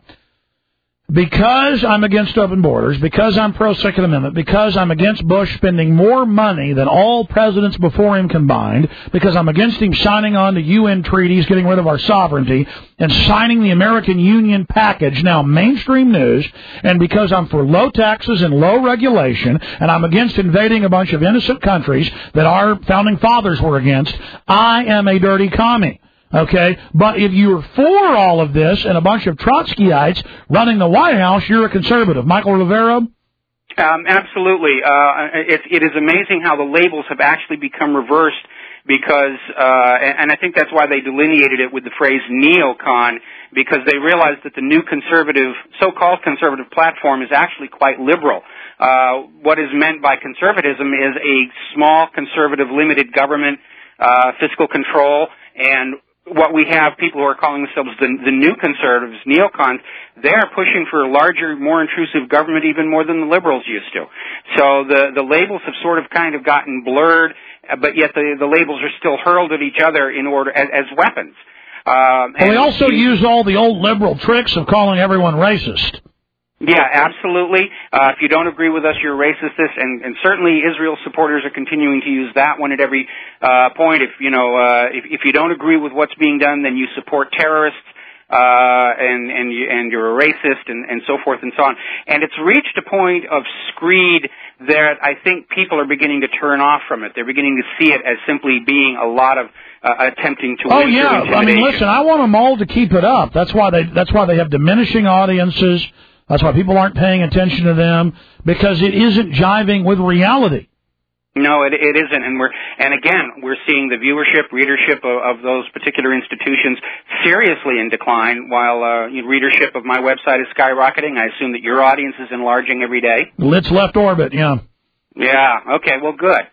Because I'm against open borders, because I'm pro-Second Amendment, because I'm against Bush spending more money than all presidents before him combined, because I'm against him signing on to U N treaties, getting rid of our sovereignty, and signing the American Union package, now mainstream news, and because I'm for low taxes and low regulation, and I'm against invading a bunch of innocent countries that our founding fathers were against, I am a dirty commie. Okay, but if you're for all of this and a bunch of Trotskyites running the White House, you're a conservative. Michael Rivero? Um, absolutely. Uh, it, it is amazing how the labels have actually become reversed because, uh, and I think that's why they delineated it with the phrase neocon, because they realized that the new conservative, so-called conservative platform is actually quite liberal. Uh, what is meant by conservatism is a small, conservative, limited government, uh, fiscal control, and what we have, people who are calling themselves the, the new conservatives, neocons, they are pushing for a larger, more intrusive government even more than the liberals used to. So the, the labels have sort of kind of gotten blurred, but yet the, the labels are still hurled at each other in order as, as weapons. Um, well, they also use all the old liberal tricks of calling everyone racist. Yeah, absolutely. Uh, if you don't agree with us, you're racist. This, and, and certainly Israel supporters are continuing to use that one at every uh, point. If you know, uh, if, if you don't agree with what's being done, then you support terrorists, uh, and and you, and you're a racist, and, and so forth and so on. And it's reached a point of screed that I think people are beginning to turn off from it. They're beginning to see it as simply being a lot of uh, attempting to. Oh yeah, I mean, listen, I want them all to keep it up. That's why they. That's why they have diminishing audiences. That's why people aren't paying attention to them, because it isn't jiving with reality. No, it, it isn't, and we're and again we're seeing the viewership, readership of, of those particular institutions seriously in decline, while uh, readership of my website is skyrocketing. I assume that your audience is enlarging every day. It's left orbit, yeah. Yeah. Okay. Well, good.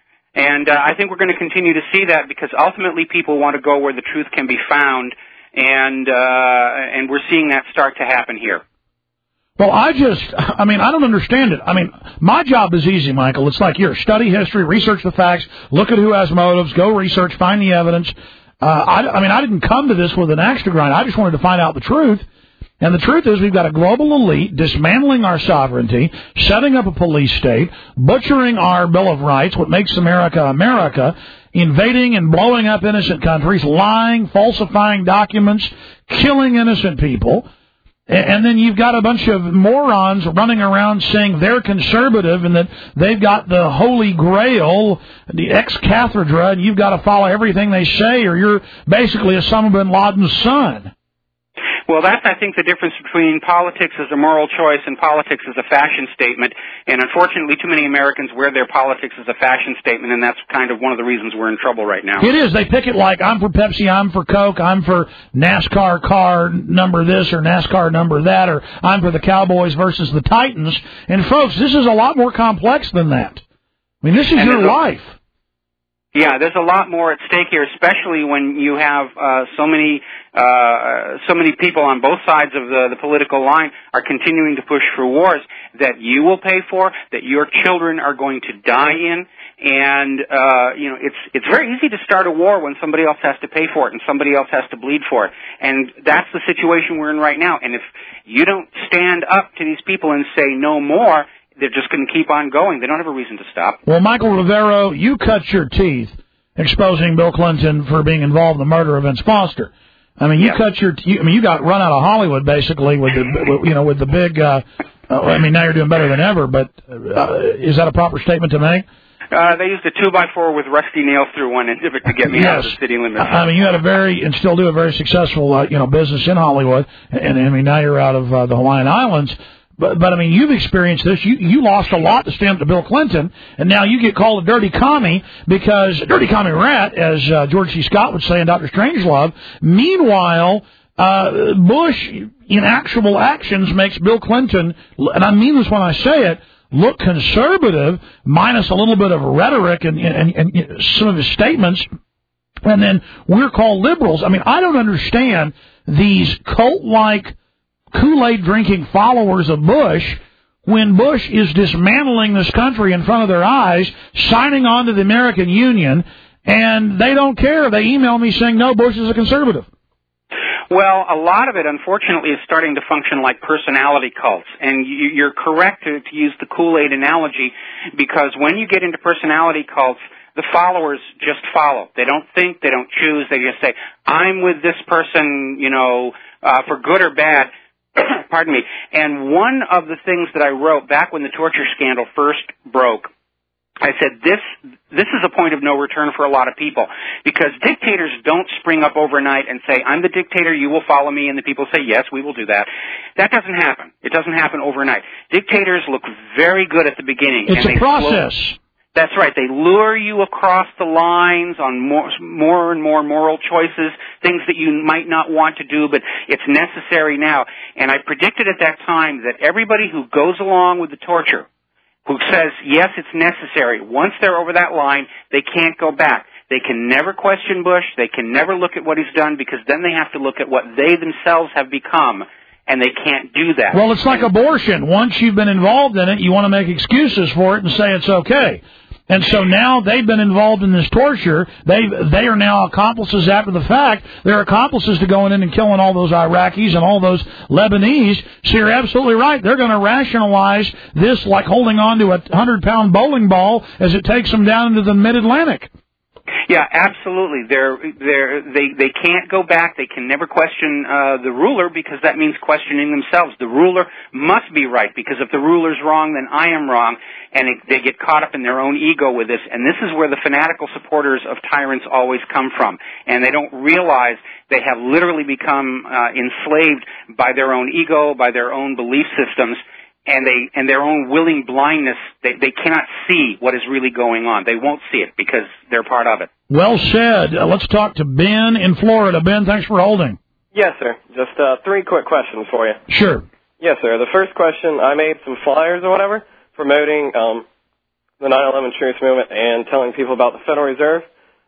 And uh, I think we're going to continue to see that because ultimately people want to go where the truth can be found, and uh, and we're seeing that start to happen here. Well, I just, I mean, I don't understand it. I mean, my job is easy, Michael. It's like, here, study history, research the facts, look at who has motives, go research, find the evidence. Uh, I, I mean, I didn't come to this with an axe to grind. I just wanted to find out the truth. And the truth is we've got a global elite dismantling our sovereignty, setting up a police state, butchering our Bill of Rights, what makes America America, invading and blowing up innocent countries, lying, falsifying documents, killing innocent people. And then you've got a bunch of morons running around saying they're conservative and that they've got the Holy Grail, the ex-cathedra, and you've got to follow everything they say or you're basically Osama bin Laden's son. Well, that's, I think, the difference between politics as a moral choice and politics as a fashion statement. And unfortunately, too many Americans wear their politics as a fashion statement, and that's kind of one of the reasons we're in trouble right now. It is. They pick it like, I'm for Pepsi, I'm for Coke, I'm for NASCAR car number this or NASCAR number that, or I'm for the Cowboys versus the Titans. And, folks, this is a lot more complex than that. I mean, this is and your life. Yeah, there's a lot more at stake here, especially when you have uh, so many uh, so many people on both sides of the, the political line are continuing to push for wars that you will pay for, that your children are going to die in, and uh, you know it's it's very easy to start a war when somebody else has to pay for it and somebody else has to bleed for it, and that's the situation we're in right now. And if you don't stand up to these people and say no more, they're just going to keep on going. They don't have a reason to stop. Well, Michael Rivero, you cut your teeth exposing Bill Clinton for being involved in the murder of Vince Foster. I mean, you yeah. cut your. You, I mean, you got run out of Hollywood basically with the, you know, with the big. Uh, uh, I mean, now you're doing better than ever. But uh, is that a proper statement to make? Uh, they used a two by four with rusty nails through one end of it to get me yes. out of the city limits. I mean, you had a very and still do a very successful, uh, you know, business in Hollywood, and I mean, now you're out of uh, the Hawaiian Islands. But, but I mean, you've experienced this. You you lost a lot to stand up to Bill Clinton, and now you get called a dirty commie because dirty commie rat, as uh, George C. Scott would say in Doctor Strangelove. Meanwhile, uh, Bush, in actual actions, makes Bill Clinton, and I mean this when I say it, look conservative, minus a little bit of rhetoric and, and, and, and some of his statements. And then we're called liberals. I mean, I don't understand these cult-like Kool-Aid drinking followers of Bush when Bush is dismantling this country in front of their eyes, signing on to the American Union, and they don't care. They email me saying, no, Bush is a conservative. Well, a lot of it, unfortunately, is starting to function like personality cults. And you're correct to, to use the Kool-Aid analogy, because when you get into personality cults, the followers just follow. They don't think, they don't choose, they just say, I'm with this person, you know, uh, for good or bad. Pardon me. And one of the things that I wrote back when the torture scandal first broke, I said this this is a point of no return for a lot of people, because dictators don't spring up overnight and say, I'm the dictator, you will follow me, and the people say, yes, we will do that. That doesn't happen. It doesn't happen overnight. Dictators look very good at the beginning. It's and a they process. Slow, That's right. They lure you across the lines on more, more and more moral choices, things that you might not want to do, but it's necessary now. And I predicted at that time that everybody who goes along with the torture, who says, yes, it's necessary, once they're over that line, they can't go back. They can never question Bush. They can never look at what he's done, because then they have to look at what they themselves have become, and they can't do that. Well, it's like abortion. Once you've been involved in it, you want to make excuses for it and say it's okay. And so now they've been involved in this torture. They they are now accomplices after the fact. They're accomplices to going in and killing all those Iraqis and all those Lebanese. So you're absolutely right. They're going to rationalize this like holding on to a hundred-pound bowling ball as it takes them down into the mid-Atlantic. Yeah, absolutely. They're they're they they can't go back. They can never question uh, the ruler, because that means questioning themselves. The ruler must be right, because if the ruler's wrong, then I am wrong, and it, they get caught up in their own ego with this. And this is where the fanatical supporters of tyrants always come from, and they don't realize they have literally become uh, enslaved by their own ego, by their own belief systems. And they, and their own willing blindness, they, they cannot see what is really going on. They won't see it because they're part of it. Well said. Uh, let's talk to Ben in Florida. Ben, thanks for holding. Yes, sir. Just uh, three quick questions for you. Sure. Yes, sir. The first question, I made some flyers or whatever promoting um, the nine eleven Truth Movement and telling people about the Federal Reserve.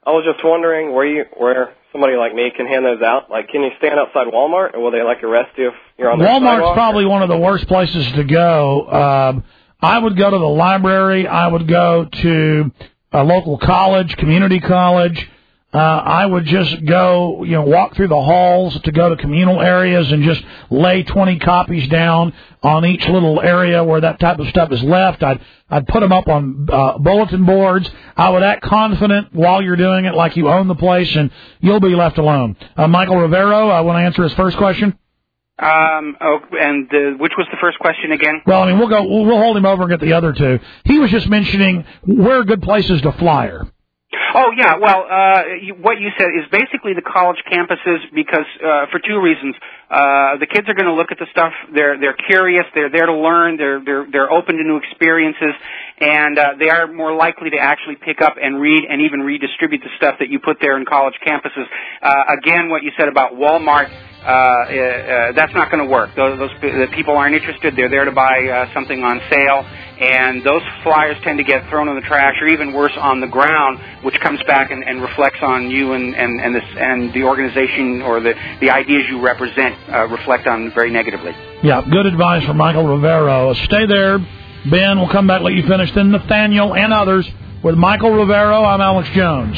I was just wondering where you, where somebody like me can hand those out. Like, can you stand outside Walmart, or will they like arrest you if you're on the Walmart's sidewalk? probably one of the worst places to go. Um, I would go to the library. I would go to a local college, community college. Uh, I would just go, you know, walk through the halls to go to communal areas and just lay twenty copies down on each little area where that type of stuff is left. I'd, I'd put them up on uh, bulletin boards. I would act confident while you're doing it, like you own the place, and you'll be left alone. Uh, Michael Rivero, I want to answer his first question. Um, oh, and uh, which was the first question again? Well, I mean, we'll go, we'll, we'll hold him over and get the other two. He was just mentioning where are good places to flyer. Oh, yeah. Well, uh, you, what you said is basically the college campuses because, uh, for two reasons. Uh, the kids are going to look at the stuff. They're, they're curious. They're there to learn. They're, they're, they're open to new experiences. And, uh, they are more likely to actually pick up and read and even redistribute the stuff that you put there in college campuses. Uh, again, what you said about Walmart, uh, uh, that's not going to work. Those, those the people aren't interested. They're there to buy, uh, something on sale. And those flyers tend to get thrown in the trash, or even worse, on the ground, which comes back and, and reflects on you and and and, this, and the organization or the the ideas you represent uh, reflect on very negatively. Yeah, good advice from Michael Rivero. Stay there, Ben. We'll come back, let you finish. Then Nathaniel and others with Michael Rivero. I'm Alex Jones.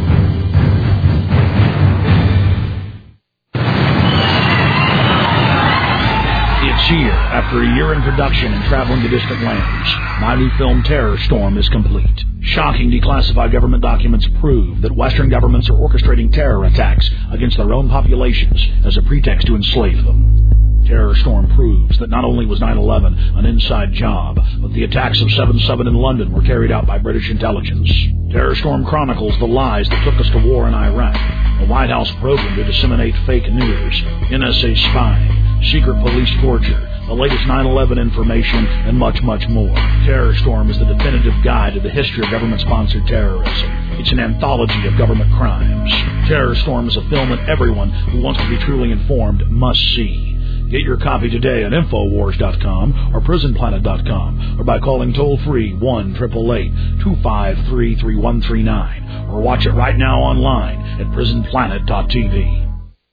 It's here. After a year in production and traveling to distant lands, my new film Terror Storm is complete. Shocking declassified government documents prove that Western governments are orchestrating terror attacks against their own populations as a pretext to enslave them. Terror Storm proves that not only was nine eleven an inside job, but the attacks of seven seven in London were carried out by British intelligence. Terror Storm chronicles the lies that took us to war in Iraq, the White House program to disseminate fake news, N S A spying, secret police torture, the latest nine eleven information, and much, much more. Terror Storm is the definitive guide to the history of government-sponsored terrorism. It's an anthology of government crimes. Terror Storm is a film that everyone who wants to be truly informed must see. Get your copy today at Infowars dot com or Prison Planet dot com, or by calling toll-free one eight eight eight, two five three, three one three nine, or watch it right now online at Prison Planet dot T V.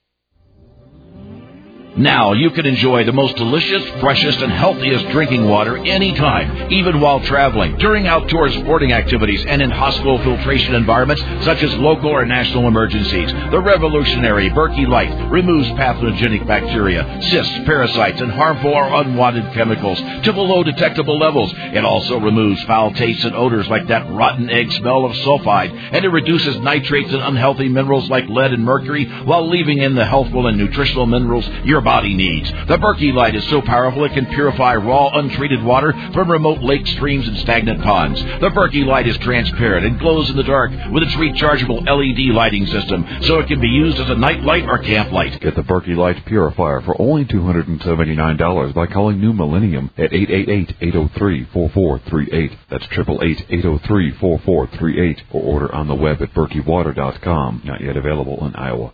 Now you can enjoy the most delicious, freshest, and healthiest drinking water anytime, even while traveling, during outdoor sporting activities, and in hospital filtration environments such as local or national emergencies. The revolutionary Berkey Light removes pathogenic bacteria, cysts, parasites, and harmful or unwanted chemicals to below detectable levels. It also removes foul tastes and odors like that rotten egg smell of sulfide, and it reduces nitrates and unhealthy minerals like lead and mercury while leaving in the healthful and nutritional minerals your body needs. The Berkey Light is so powerful it can purify raw, untreated water from remote lakes, streams, and stagnant ponds. The Berkey Light is transparent and glows in the dark with its rechargeable L E D lighting system, so it can be used as a night light or camp light. Get the Berkey Light Purifier for only two hundred seventy-nine dollars by calling New Millennium at eight eight eight, eight oh three, four four three eight. That's eight eight eight, eight oh three, four four three eight, or order on the web at Berkey Water dot com. Not yet available in Iowa.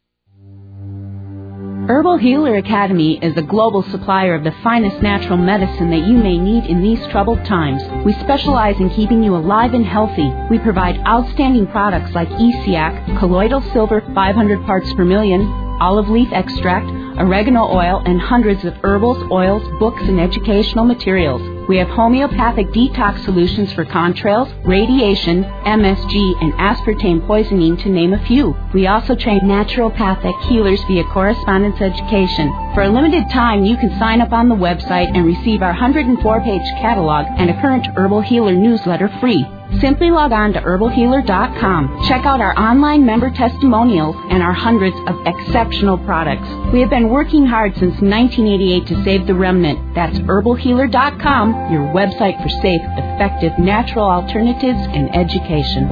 Herbal Healer Academy is a global supplier of the finest natural medicine that you may need in these troubled times. We specialize in keeping you alive and healthy. We provide outstanding products like E C A C, colloidal silver five hundred parts per million, olive leaf extract, oregano oil, and hundreds of herbals, oils, books, and educational materials. We have homeopathic detox solutions for contrails, radiation, M S G, and aspartame poisoning, to name a few. We also train naturopathic healers via correspondence education. For a limited time, you can sign up on the website and receive our one hundred four page catalog and a current Herbal Healer newsletter free. Simply log on to herbal healer dot com. Check out our online member testimonials and our hundreds of exceptional products. We have been working hard since nineteen eighty-eight to save the remnant. That's herbal healer dot com, your website for safe, effective, natural alternatives and education.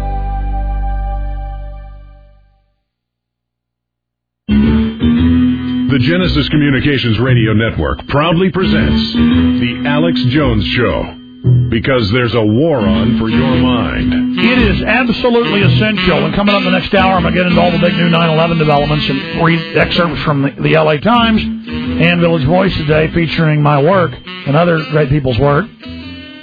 The Genesis Communications Radio Network proudly presents The Alex Jones Show. Because there's a war on for your mind. It is absolutely essential. And coming up the next hour, I'm going to get into all the big new nine eleven developments and read excerpts from the, the L A Times and Village Voice today, featuring my work and other great people's work.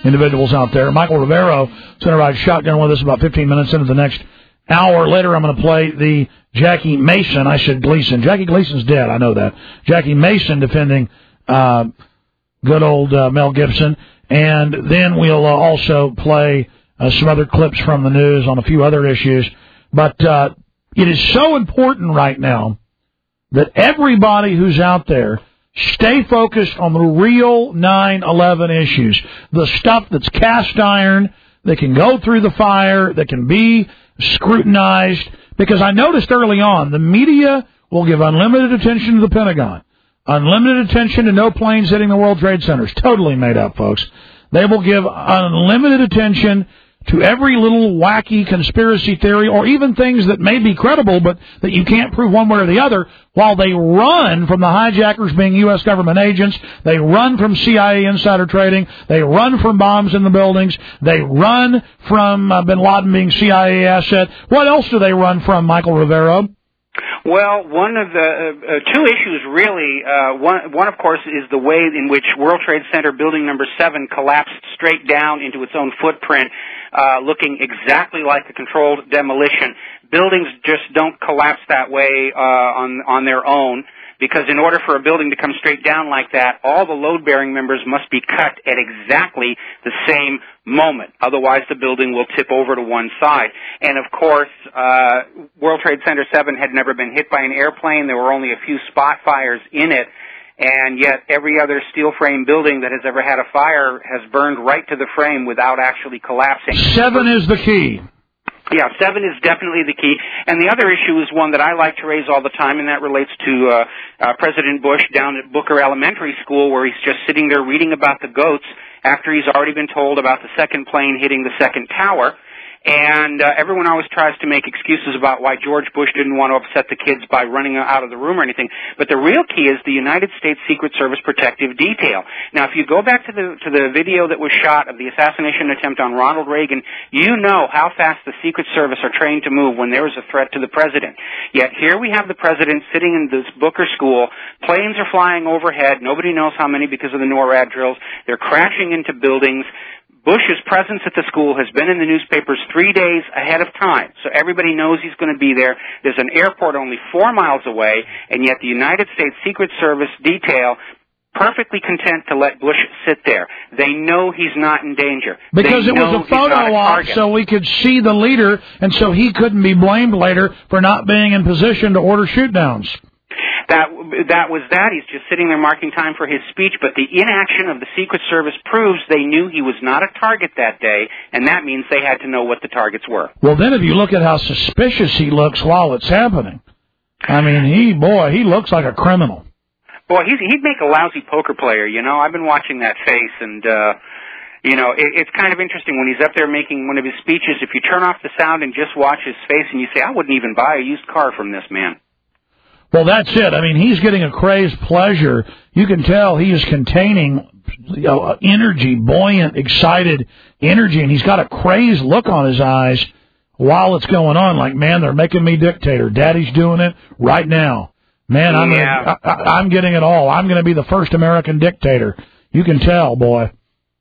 individuals out there. Michael Rivero is going to ride shotgun with us about fifteen minutes into the next hour. Later, I'm going to play the Jackie Mason. I said Gleason. Jackie Gleason's dead. I know that. Jackie Mason defending uh, good old uh, Mel Gibson. And then we'll uh, also play uh, some other clips from the news on a few other issues. But uh, it is so important right now that everybody who's out there stay focused on the real nine eleven issues, the stuff that's cast iron, that can go through the fire, that can be scrutinized. Because I noticed early on, the media will give unlimited attention to the Pentagon, unlimited attention to no planes hitting the World Trade Centers. Totally made up, folks. They will give unlimited attention to every little wacky conspiracy theory, or even things that may be credible but that you can't prove one way or the other, while they run from the hijackers being U S government agents. They run from C I A insider trading. They run from bombs in the buildings. They run from uh, bin Laden being C I A asset. What else do they run from, Michael Rivero? Well, one of the uh, uh, two issues really, uh, one, one of course is the way in which World Trade Center building number seven collapsed straight down into its own footprint, uh, looking exactly like a controlled demolition. Buildings just don't collapse that way uh, on on their own, because in order for a building to come straight down like that, all the load-bearing members must be cut at exactly the same moment. Otherwise, the building will tip over to one side. And, of course, uh, World Trade Center seven had never been hit by an airplane. There were only a few spot fires in it. And yet every other steel frame building that has ever had a fire has burned right to the frame without actually collapsing. Seven is the key. Yeah, seven is definitely the key. And the other issue is one that I like to raise all the time, and that relates to uh, uh, President Bush down at Booker Elementary School, where he's just sitting there reading about the goats after he's already been told about the second plane hitting the second tower. And uh, everyone always tries to make excuses about why George Bush didn't want to upset the kids by running out of the room or anything. But the real key is the United States Secret Service Protective Detail. Now, if you go back to the to the video that was shot of the assassination attempt on Ronald Reagan, you know how fast the Secret Service are trained to move when there is a threat to the president. Yet here we have the president sitting in this Booker school. Planes are flying overhead. Nobody knows how many because of the NORAD drills. They're crashing into buildings. Bush's presence at the school has been in the newspapers three days ahead of time, so everybody knows he's going to be there. There's an airport only four miles away, and yet the United States Secret Service detail perfectly content to let Bush sit there. They know he's not in danger. Because they it was a photo op, so we could see the leader, and so he couldn't be blamed later for not being in position to order shoot-downs. That that was that. He's just sitting there marking time for his speech, but the inaction of the Secret Service proves they knew he was not a target that day, and that means they had to know what the targets were. Well, then if you look at how suspicious he looks while it's happening, I mean, he, boy, he looks like a criminal. Boy, he's, he'd make a lousy poker player, you know. I've been watching that face, and, uh, you know, it, it's kind of interesting when he's up there making one of his speeches. If you turn off the sound and just watch his face, and you say, I wouldn't even buy a used car from this man. Well, that's it. I mean, he's getting a crazed pleasure. You can tell he is containing, you know, energy, buoyant, excited energy, and he's got a crazed look on his eyes while it's going on. Like, man, they're making me dictator. Daddy's doing it right now. Man, I'm yeah. gonna, I, I'm getting it all. I'm going to be the first American dictator. You can tell, boy.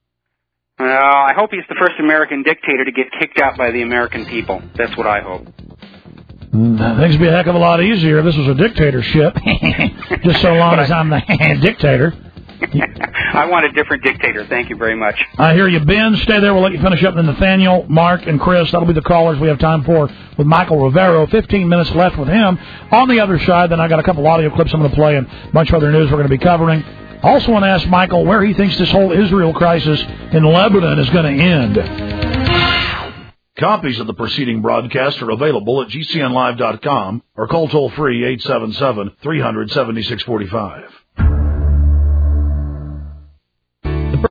Well, I hope he's the first American dictator to get kicked out by the American people. That's what I hope. Things would be a heck of a lot easier if this was a dictatorship. Just so long as I'm the dictator. I want a different dictator. Thank you very much. I hear you, Ben. Stay there. We'll let you finish up. Then Nathaniel, Mark, and Chris. That'll be the callers we have time for with Michael Rivero. Fifteen minutes left with him. On the other side, then I got a couple audio clips I'm going to play and a bunch of other news we're going to be covering. Also want to ask Michael where he thinks this whole Israel crisis in Lebanon is going to end. Copies of the preceding broadcast are available at G C N live dot com or call toll-free eight seven seven, three hundred, seventy-six forty-five.